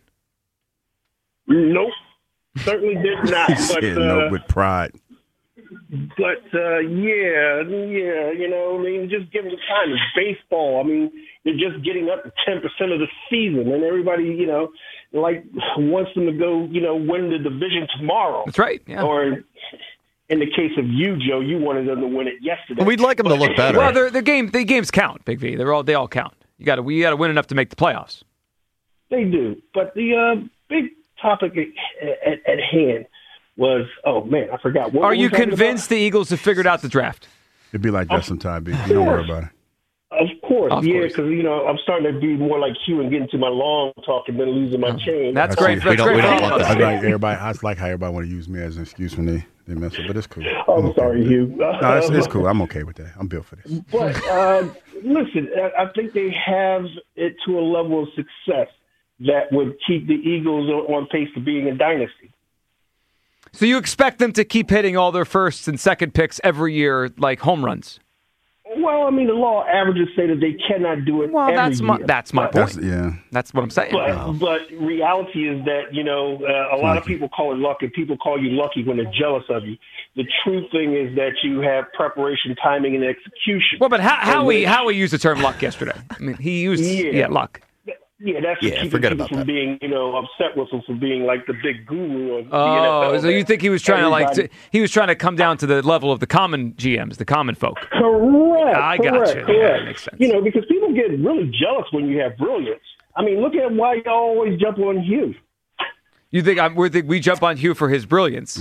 Nope. Certainly did not. But, yeah, uh, no, with pride. But, uh, yeah, yeah, you know, I mean, just give them time. It's baseball. I mean, they're just getting up to ten percent of the season, and everybody, you know, like wants them to go, you know, win the division tomorrow. That's right, yeah. Or in the case of you, Joe, you wanted them to win it yesterday. We'd like them to look better. Well, the game, the games count, Big V. They're all they all count. You got to we got to win enough to make the playoffs. They do, but the uh, big topic at, at, at hand was, oh man, I forgot. What Are were you we talking convinced about? the Eagles have figured out the draft? It'd be like that sometime, B. Don't worry about it. Of course, Of yeah, course. because you know I'm starting to be more like Hugh and getting to my long talk and then losing my chain. That's I great. see. That's We don't- great. we don't for all want of us. I like everybody. I like how everybody want to use me as an excuse when they, they mess up, but it's cool. Oh, I'm okay sorry, with that. Hugh. No, it's, it's cool. I'm okay with that. I'm built for this. But uh, listen, I I think they have it to a level of success that would keep the Eagles on on pace to being a dynasty. So you expect them to keep hitting all their first and second picks every year, like home runs? Well, I mean, the law of averages say that they cannot do it Well, every that's my year. that's my But- point. That's, yeah. That's what I'm saying. But, but reality is that, you know, uh, a lot of people call it luck, and people call you lucky when they're jealous of you. The true thing is that you have preparation, timing, and execution. Well, but how how And we when- how we used the term luck yesterday? I mean, he used yeah, Yeah. luck. Yeah, that's Yeah, keeping forget people about from that. being, you know, upset with him for being like the big guru of the Oh, N F L. so you think he was trying to like Everybody- to, he was trying to come down to the level of the common G Ms, the common folk? Correct. I correct, got you. Correct. Yeah, that makes sense. You know, because people get really jealous when you have brilliance. I mean, look at why you always jump on Hugh. You think I'm, we think we jump on Hugh for his brilliance? Yeah.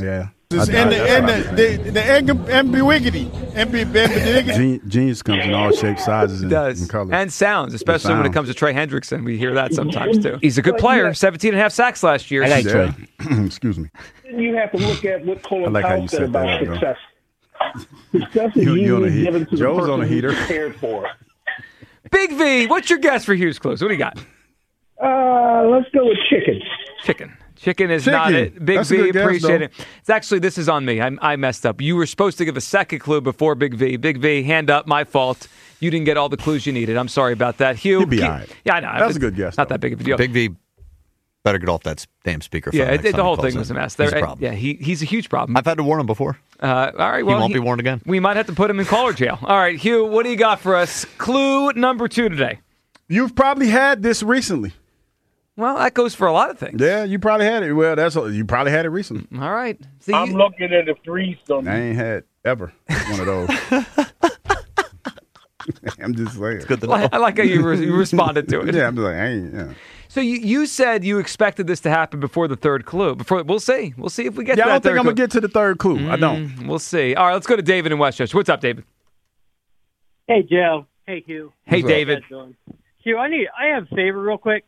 And the, and the, the, the ambiguity. Ambiguity. Genius comes in all shapes, sizes, and, does. and colors. And sounds, especially sound. when it comes to Trey Hendrickson. We hear that sometimes, too. He's a good player. seventeen and a half sacks last year. I like Trey. Excuse me. You have to look at what Colin I like how Powell you said set about that up, success. Success is You- you on a usually heat- given to Joe's the person on a heater. who's prepared for it. Big V, what's your guess for Hughes Clues? What do you got? Uh, let's go with chicken. Chicken. Chicken is Chicken. not it. Big That's a V, good guess, appreciate though. it. It's actually, this is on me. I, I messed up. You were supposed to give a second clue before Big V. Big V, hand up, my fault. You didn't get all the clues you needed. I'm sorry about that. Hugh. You'll be keep- all right. Yeah, I know. That's It's a good guess, Not though. that big of a deal. Big V better get off that damn speakerphone. Yeah, next it, time the he whole calls thing was in. a mess. He's There, a problem. Yeah, he, he's a huge problem. I've had to warn him before. Uh, all right, well, he won't be warned again. We might have to put him in caller jail. All right, Hugh, what do you got for us? Clue number two today. You've probably had this recently. Well, that goes for a lot of things. Yeah, you probably had it. Well, that's you probably had it recently. All right. See, I'm looking at a threesome. I ain't had ever one of those. I'm just saying. Good to know. I like how you, re- you responded to it. Yeah, I'm just like, I ain't. Yeah. So you, you said you expected this to happen before the third clue. Before we'll see. We'll see if we get Yeah, to I that don't think third I'm clue. gonna get to the third clue. I don't. Mm, We'll see. All right, let's go to David in Westchester. What's up, David? Hey, Joe. Hey, Hugh. Hey, What's up? David. How's it going? Hugh, I need. I have a favor, real quick.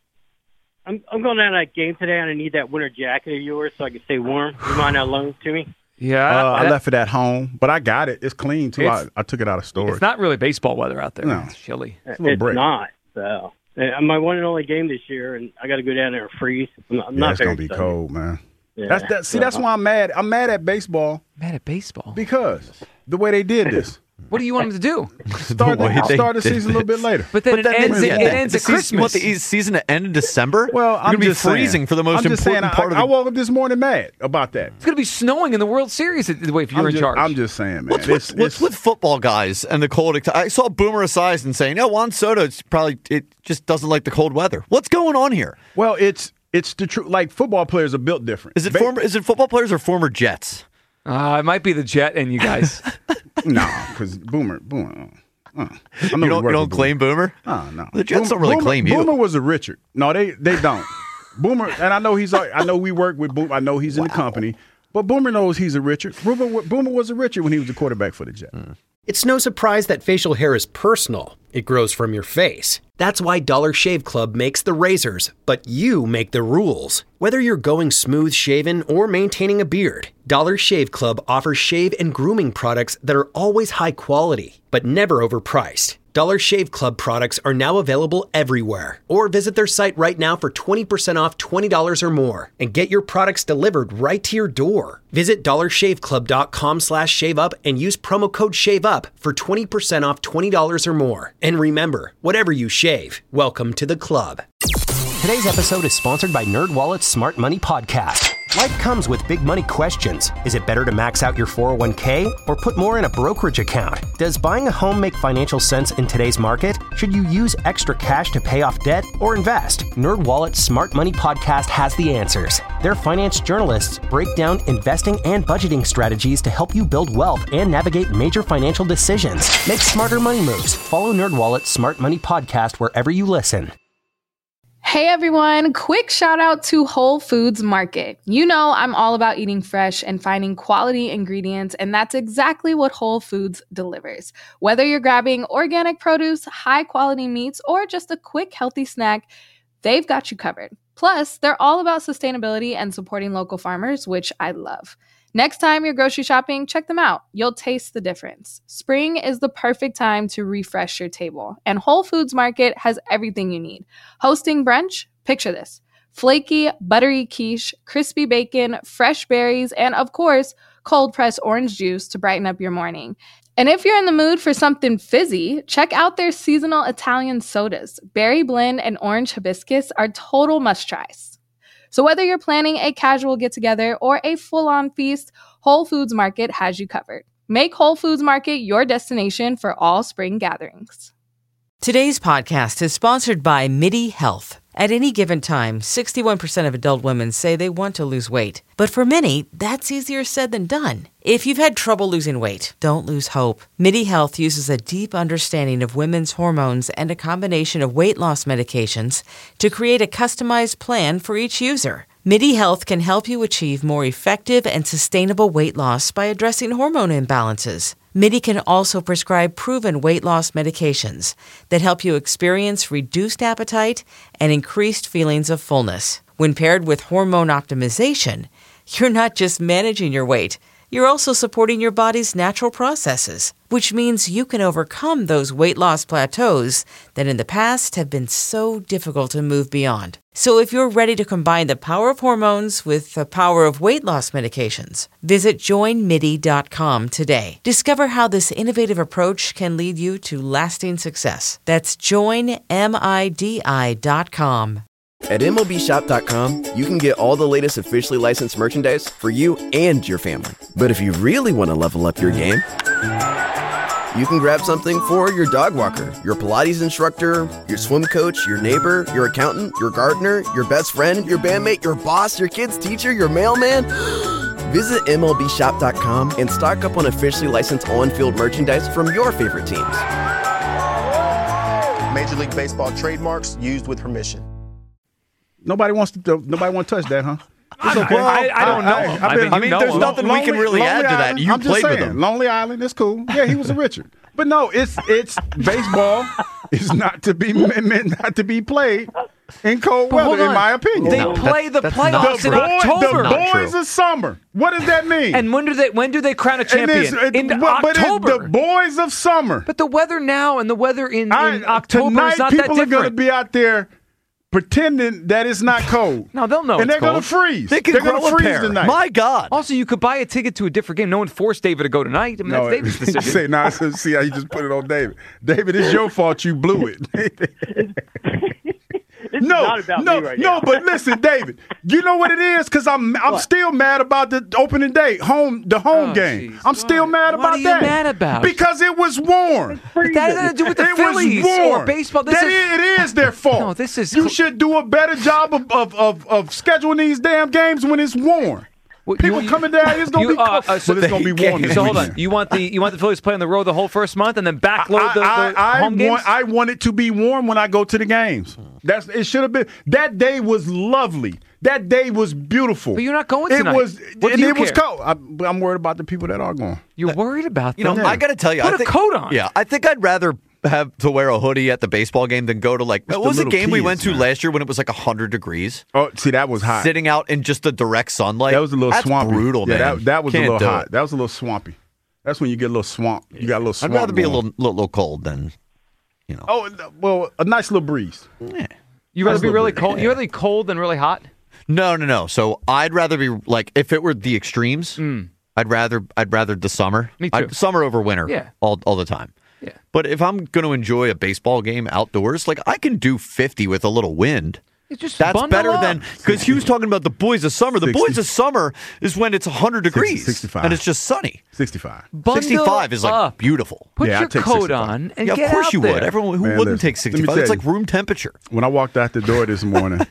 I'm I'm going down to that game today, and I need that winter jacket of yours so I can stay warm. You mind that loan to me? Yeah, Uh, I that- left it at home, but I got it. It's clean too. I, It's- I took it out of storage. It's not really baseball weather out there. No. It's chilly. It's a little It's break. not. So, uh, my one and only game this year, and I got to go down there and freeze. I'm not, I'm Yeah, not it's very gonna be excited. cold, man. Yeah. That's that. See, So, that's why I'm mad. I'm mad at baseball Mad at baseball. because the way they did this. What do you want him to do? Start the, way they start the did season a little bit later. But then it that ends. means- It, yeah, it ends the at season- What, Christmas. the season to end in December? Well, You're I'm gonna be just saying- freezing for the most I'm just important saying, part I, of the I woke up this morning mad about that. It's going to be snowing in the World Series if you're I'm in just, charge. I'm just saying, man. What's, It's- with, what's it's- with football guys and the cold? I saw Boomer Esiason saying, "No, Juan Soto, it's probably it just doesn't like the cold weather." What's going on here? well, it's it's the truth. Like football players are built different. Is it Ba- former? Is it football players or former Jets? Uh, it might be the Jet and you guys. No, because Boomer, Boomer. Uh, I know You he don't, worked you with don't claim Boomer? Oh, no. The Jets Boomer, don't really Boomer, claim you. Boomer was a Richard. No, they they don't. Boomer, and I know he's. I know we work with Boomer. I know he's in the company, but Boomer knows he's a Richard. Boomer, Boomer was a Richard when he was a quarterback for the Jets. Mm. It's no surprise that facial hair is personal. It grows from your face. That's why Dollar Shave Club makes the razors, but you make the rules. Whether you're going smooth shaven or maintaining a beard, Dollar Shave Club offers shave and grooming products that are always high quality, but never overpriced. Dollar Shave Club products are now available everywhere. Or visit their site right now for twenty percent off twenty dollars or more and get your products delivered right to your door. Visit dollarshaveclub.com slash shave up and use promo code SHAVEUP for twenty percent off twenty dollars or more. And remember, whatever you shave, welcome to the club. Today's episode is sponsored by NerdWallet's Smart Money Podcast. Life comes with big money questions. Is it better to max out your four oh one k or put more in a brokerage account? Does buying a home make financial sense in today's market? Should you use extra cash to pay off debt or invest? NerdWallet's Smart Money Podcast has the answers. Their finance journalists break down investing and budgeting strategies to help you build wealth and navigate major financial decisions. Make smarter money moves. Follow NerdWallet's Smart Money Podcast wherever you listen. Hey everyone, quick shout out to Whole Foods Market. You know I'm all about eating fresh and finding quality ingredients, and that's exactly what Whole Foods delivers. Whether you're grabbing organic produce, high quality meats, or just a quick healthy snack, they've got you covered. Plus, they're all about sustainability and supporting local farmers, which I love. Next time you're grocery shopping, check them out. You'll taste the difference. Spring is the perfect time to refresh your table, and Whole Foods Market has everything you need. Hosting brunch? Picture this. Flaky, buttery quiche, crispy bacon, fresh berries, and of course, cold-pressed orange juice to brighten up your morning. And if you're in the mood for something fizzy, check out their seasonal Italian sodas. Berry blend and orange hibiscus are total must-tries. So whether you're planning a casual get-together or a full-on feast, Whole Foods Market has you covered. Make Whole Foods Market your destination for all spring gatherings. Today's podcast is sponsored by MIDI Health. At any given time, sixty-one percent of adult women say they want to lose weight. But for many, that's easier said than done. If you've had trouble losing weight, don't lose hope. MIDI Health uses a deep understanding of women's hormones and a combination of weight loss medications to create a customized plan for each user. MIDI Health can help you achieve more effective and sustainable weight loss by addressing hormone imbalances. MIDI can also prescribe proven weight loss medications that help you experience reduced appetite and increased feelings of fullness. When paired with hormone optimization, you're not just managing your weight, you're also supporting your body's natural processes, which means you can overcome those weight loss plateaus that in the past have been so difficult to move beyond. So if you're ready to combine the power of hormones with the power of weight loss medications, visit join midi dot com today. Discover how this innovative approach can lead you to lasting success. That's join midi dot com. At M L B shop dot com, you can get all the latest officially licensed merchandise for you and your family. But if you really want to level up your game, you can grab something for your dog walker, your Pilates instructor, your swim coach, your neighbor, your accountant, your gardener, your best friend, your bandmate, your boss, your kid's teacher, your mailman. Visit M L B shop dot com and stock up on officially licensed on-field merchandise from your favorite teams. Major League Baseball trademarks used with permission. Nobody wants to. Nobody want to touch that, huh? It's okay. I, I don't know. I, I, I mean, I mean there's nothing Lonely, we can really Lonely add to that. Island, You I'm just played saying, with him. Lonely Island, it's cool. Yeah, he was a Richard. But no, it's it's baseball is not to be meant not to be played in cold But hold weather, in on. my opinion. They No, play that's- the that's playoffs not in true. October. The Not boys true. of summer. What does that mean? And when do they? When do they crown a And champion? it's- it- in but, but it's October. the boys of summer. But the weather now and the weather in, in I- October tonight, is not that people are different. going to be out there pretending that it's not cold. No, they'll know and it's they're going cold. to freeze. They can they're going grow to a freeze pair. tonight. My God. Also, you could buy a ticket to a different game. No one forced David to go tonight. I mean, No, that's David's you decision. say, nah, so see how you just put it on David. David, it's your fault you blew it. This no, is not about no, me right no. now. But listen, David, you know what it is? Because I'm, I'm What? still mad about the opening day, home, the home Oh, game. geez. I'm still mad What about are you that. mad about? Because it was warm. But that has nothing to do with the it Phillies was warm. or baseball. This That is, is- it is their fault. No, this is You cl- should do a better job of of, of, of scheduling these damn games when it's warm. Well, People you- coming down, it's gonna you, be cold. uh, uh, so but it's gonna be warm. this So hold on. weekend. You want the you want the Phillies play on the road the whole first month and then backload the, the I, I, home I games? want I want it to be warm when I go to the games. That's it. Should have been. That day was lovely. That day was beautiful. But you're not going It tonight. was. What and do you it was care? cold. I, but I'm worried about the people that are going. You're worried about You know, them? I got to tell you, Put I a think, coat on. Yeah, I think I'd rather have to wear a hoodie at the baseball game than go to like what the was the little game we kids, went to man. last year when it was like hundred degrees, Oh, see, that was hot. sitting out in just the direct sunlight. That was a little That's swampy. brutal, yeah, man. That, that was Can't a little do hot. it. That was a little swampy. That's when you get a little swamp. You got a little I'd swamp. rather be a going. little, little little cold than you know. Oh, well, a nice little breeze. Yeah. You rather Nice be little really breeze. cold? You rather be cold than really hot? No, no, no. So I'd rather be like if it were the extremes. Mm. I'd rather I'd rather the summer. Me too. I'd, summer over winter. Yeah. all all the time. Yeah. But if I'm going to enjoy a baseball game outdoors, like I can do fifty with a little wind. It's just That's bundle better up. than because he was talking about the boys of summer. The sixty. boys of summer is when it's one hundred degrees sixty-five. and it's just sunny. sixty-five. Bundle sixty-five is like up. beautiful. Put Yeah, your I'd take coat sixty-five. on and Yeah, of get course out you there. would. Everyone who Man, wouldn't listen, take let me sixty-five. tell It's you. like room temperature. When I walked out the door this morning,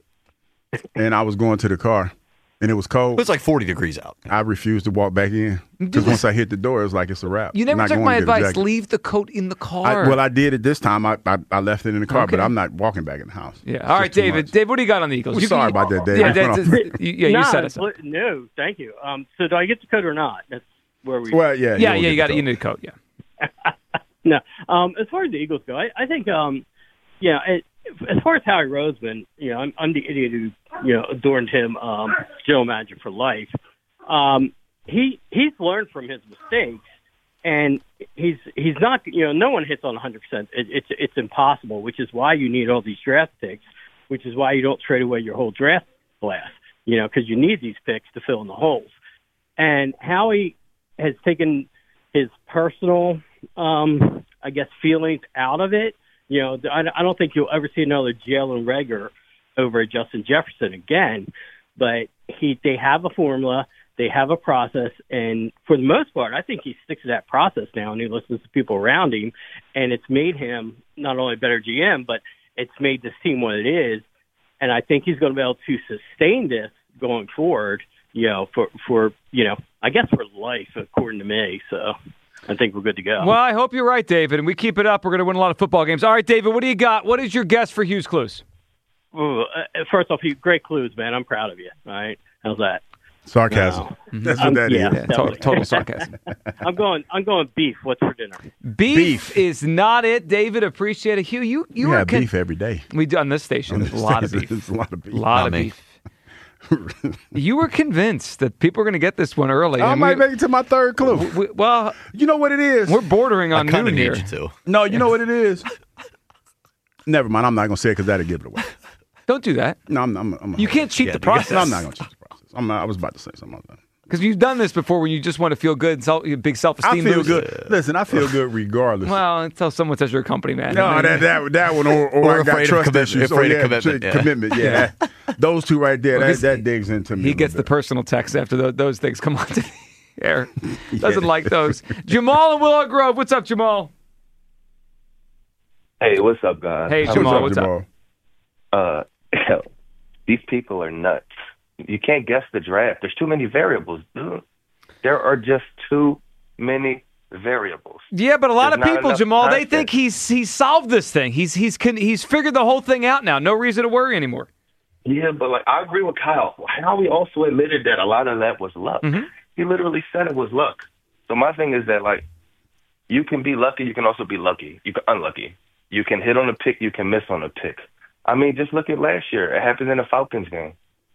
and I was going to the car, and it was cold. It was like forty degrees out. I refused to walk back in because once I hit the door, it was like it's a wrap. You never I'm not took going my to get a advice. jacket. Leave the coat in the I, car. well, I did it this time. I, I I left it in the car, but Okay. I'm not walking back in the house. yeah. It's All right, just too David. much. Dave, what do you got on the Eagles? I'm You sorry can- about that, Dave. Yeah, I went that's, off- you, yeah, you Nah, said it. but no, thank you. Um, so do I get the coat or not? That's where we. Well, yeah, Yeah, will yeah, you get got the it. You coat. need a coat. Yeah. No. Um, as far as the Eagles go, I, I think, um, you know, it, as far as Howie Roseman, you know, I'm, I'm the idiot who, you know, adorned him um, general manager for life. Um, he he's learned from his mistakes, and he's he's not, you know, no one hits on one hundred percent. It, it's it's impossible, which is why you need all these draft picks, which is why you don't trade away your whole draft class, you know, because you need these picks to fill in the holes. And Howie has taken his personal, um, I guess, feelings out of it. You know, I, I don't think you'll ever see another Jalen Reagor over Justin Jefferson again. But he, they have a formula, they have a process, and for the most part, I think he sticks to that process now, and he listens to people around him, and it's made him not only a better G M, but it's made this team what it is. And I think he's going to be able to sustain this going forward. You know, for for you know, I guess for life, according to me. So I think we're good to go. Well, I hope you're right, David, and we keep it up. We're going to win a lot of football games. All right, David, what do you got? What is your guess for Hughes Clues? ooh, uh, first off, you great clues, man. I'm proud of you. All right, how's that? Sarcasm. No. That's what that yeah, is. Yeah, total, total sarcasm. I'm going. I'm going beef. What's for dinner? Beef, Beef. is not it, David. Appreciate it, Hugh. You you We are have con- beef every day. We do on this station. There's a lot of beef. There's a lot of beef. A lot Not of me. beef. You were convinced that people were going to get this one early. I and might we- make it to my third clue. we- well, You know what it is? we're bordering on I kind of noon need here. you to. No, you know what it is? Never mind. I'm not going to say it because that'll give it away. Don't do that. No, I'm, I'm, I'm You can't cheat Yeah, the do you process. No, I'm not going to change the process. I'm not, I was about to say something like that. Because you've done this before when you just want to feel good, self, big I self-esteem feel boost. good. Listen, I feel good regardless. Well, until someone says you're a company man. no, that that that one, or, or Or I got afraid of trust commitment- issues. afraid oh, of yeah, commitment, tr- yeah. commitment. Yeah, that- those two right there. Well, That, 'cause that digs into me. He a gets the little bit. personal text after tho- those things come on to the air. Doesn't like those. Jamal in Willow Grove. What's up, Jamal? Hey, what's up, guys? Hey, How Jamal. we What's doing? up? Uh, these people are nuts. You can't guess the draft. There's too many variables, dude. There are just too many variables. Yeah, but a lot There's of not people, enough Jamal, they content. think he's he's solved this thing. He's he's con- he's figured the whole thing out now. No reason to worry anymore. Yeah, but like I agree with Kyle. Howie also admitted that a lot of that was luck. Mm-hmm. He literally said it was luck. So my thing is that like you can be lucky, you can also be lucky. You can unlucky. You can hit on a pick, you can miss on a pick. I mean, just look at last year. It happened in the Falcons game.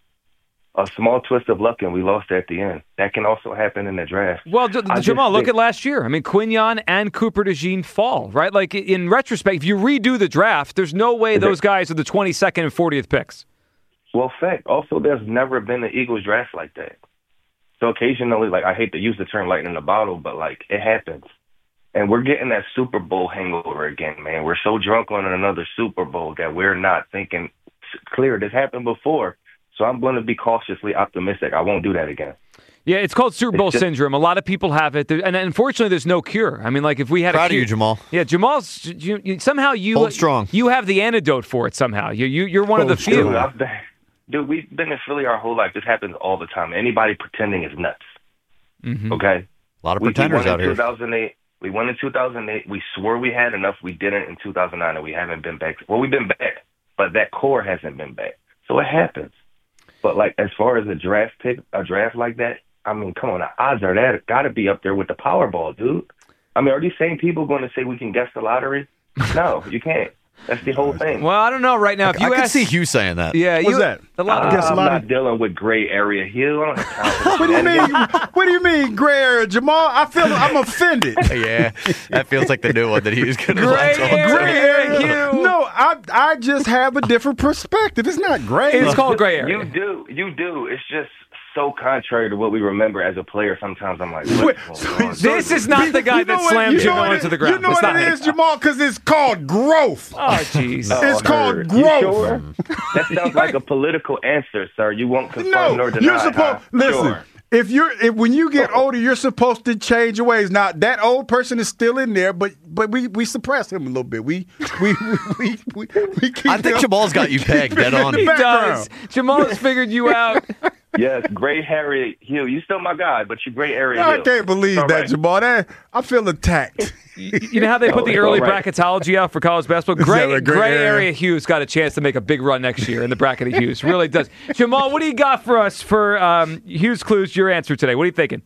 A small twist of luck, and we lost at the end. That can also happen in the draft. Well, J- I just Jamal, look think- at last year. I mean, Quignon and Cooper DeJean fall, right? Like, in retrospect, if you redo the draft, there's no way those guys are the twenty-second and fortieth picks. Well, fact. Also, there's never been an Eagles draft like that. So occasionally, like, I hate to use the term lightning in a bottle, but, like, it happens. And we're getting that Super Bowl hangover again, man. We're so drunk on another Super Bowl that we're not thinking clear. This happened before. So I'm going to be cautiously optimistic. I won't do that again. Yeah, it's called Super Bowl It's just- syndrome. A lot of people have it, There- and unfortunately, there's no cure. I mean, like if we had Proud a of cure, you, Jamal. Yeah, Jamal's you, you, somehow you Hold strong. You have the antidote for it somehow. You you you're one of the few. Dude, I've been, dude, we've been in Philly our whole life. This happens all the time. Anybody pretending is nuts. Mhm. Okay? A lot of We- we pretenders won in out here. two thousand eight. We won in two thousand eight. We swore we had enough. We didn't in two thousand nine, and we haven't been back. Well, we've been back, but that core hasn't been back. So it happens. But, like, as far as a draft pick, a draft like that, I mean, come on, the odds are that got to be up there with the Powerball, dude. I mean, are these same people going to say we can guess the lottery? No, you can't. That's the whole thing. Well, I don't know right now. If I you can ask, see Hugh saying that. yeah, What's you, that? The lot, Uh, Guess the I'm lottery? not dealing with gray area here. I don't have time for What do you that. mean? What do you mean, gray area, Jamal? I feel I'm offended. Yeah, that feels like the new one that he was going to Gray latch on to. area. Gray area. Hugh. No, I I just have a different perspective. It's not gray. it's called gray area. You do, you do. It's just so contrary to what we remember as a player. Sometimes I'm like, Wait, what's going on? This is not the guy You know that what- slammed you know Jamal what into it- the ground. You know It's what not it him. is, Jamal? Because it's called growth. Oh, jeez. Oh, It's called heard. growth. You sure? That sounds like a political answer, sir. You won't confirm No, nor deny. you're supposed. huh? Listen, Sure. if you're if, when you get older, you're supposed to change your ways. Now that old person is still in there, but but we, we suppress him a little bit. We we we we, we, we keep I think him- Jamal's got you keep pegged him dead in on. the He background. does. Jamal has figured you out. Yes, gray area Hugh. You still my guy, but you gray area I Hugh. can't believe All that, right. Jamal. That I feel attacked. You know how they put Oh, the early all right. bracketology out for college basketball? Is that Gray, a gray gray area? area Hughes got a chance to make a big run next year in the bracket of Hughes. Really does. Jamal, what do you got for us for um, Hughes Clues, your answer today? What are you thinking?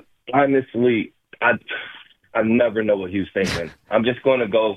Honestly, I I never know what Hugh's thinking. I'm just going to go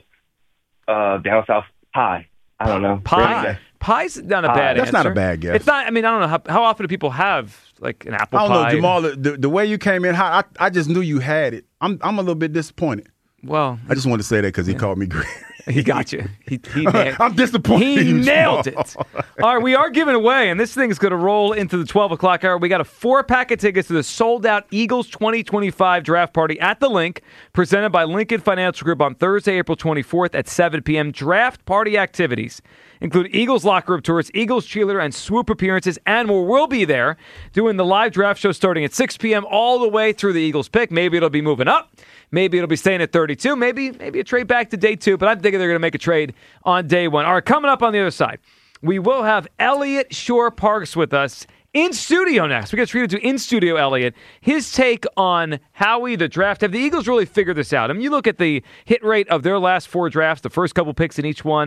uh, down south pie. I don't know. Pie. Pie's not a Pie. bad That's answer. not a bad guess. It's not. I mean, I don't know. How, how often do people have like an apple I don't pie? know, Jamal. The, the way you came in hot, I, I just knew you had it. I'm I'm a little bit disappointed. Well, I just wanted to say that because he called me gray. he got you. He, he nailed, I'm disappointed. he in you, nailed Jamal. it. All right, we are giving away, and this thing's going to roll into the twelve o'clock hour. We got a four-pack of tickets to the sold-out Eagles twenty twenty-five draft party at the Link, presented by Lincoln Financial Group on Thursday, April twenty-fourth at seven p.m. Draft party activities include Eagles locker room tours, Eagles cheerleader and swoop appearances, and more. We'll be there doing the live draft show starting at six p.m. all the way through the Eagles pick. Maybe it'll be moving up. Maybe it'll be staying at thirty-two. Maybe maybe a trade back to day two, but I'm thinking they're going to make a trade on day one. All right, coming up on the other side, we will have Elliot Shore Parks with us in studio next. We got treated to in studio Elliot. His take on Howie, the draft. Have the Eagles really figured this out? I mean, you look at the hit rate of their last four drafts, the first couple picks in each one.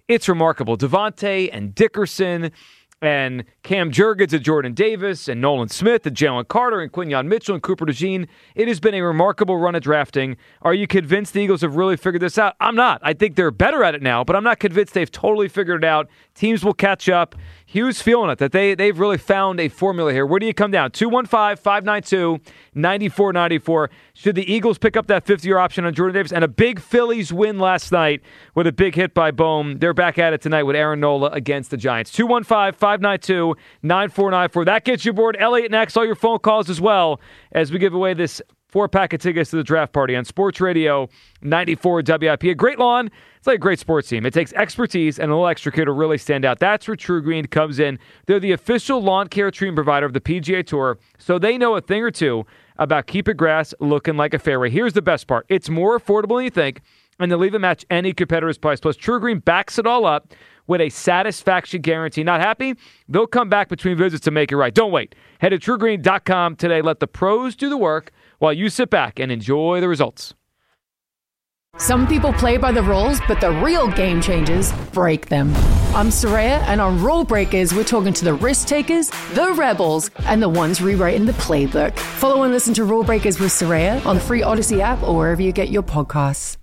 It's remarkable. Devontae and Dickerson and Cam Jurgens and Jordan Davis and Nolan Smith and Jalen Carter and Quinyon Mitchell and Cooper DeJean. It has been a remarkable run of drafting. Are you convinced the Eagles have really figured this out? I'm not. I think they're better at it now, but I'm not convinced they've totally figured it out. Teams will catch up. Hugh's feeling it, that they, they've really found a formula here. Where do you come down? two one five, five nine two, nine four nine four. Should the Eagles pick up that fifth-year option on Jordan Davis? And a big Phillies win last night with a big hit by Bohm. They're back at it tonight with Aaron Nola against the Giants. two one five, five nine two, nine four nine four. That gets you aboard. Elliot next. All your phone calls as well as we give away this four-pack of tickets to the draft party on Sports Radio ninety-four W I P. A great lawn. It's like a great sports team. It takes expertise and a little extra care to really stand out. That's where True Green comes in. They're the official lawn care treatment provider of the P G A Tour, so they know a thing or two about keeping grass looking like a fairway. Here's the best part. It's more affordable than you think, and they'll even match any competitor's price. Plus, True Green backs it all up with a satisfaction guarantee. Not happy? They'll come back between visits to make it right. Don't wait. Head to true green dot com today. Let the pros do the work while you sit back and enjoy the results. Some people play by the rules, but the real game changers break them. I'm Soraya, and on Rule Breakers, we're talking to the risk takers, the rebels, and the ones rewriting the playbook. Follow and listen to Rule Breakers with Soraya on the free Odyssey app or wherever you get your podcasts.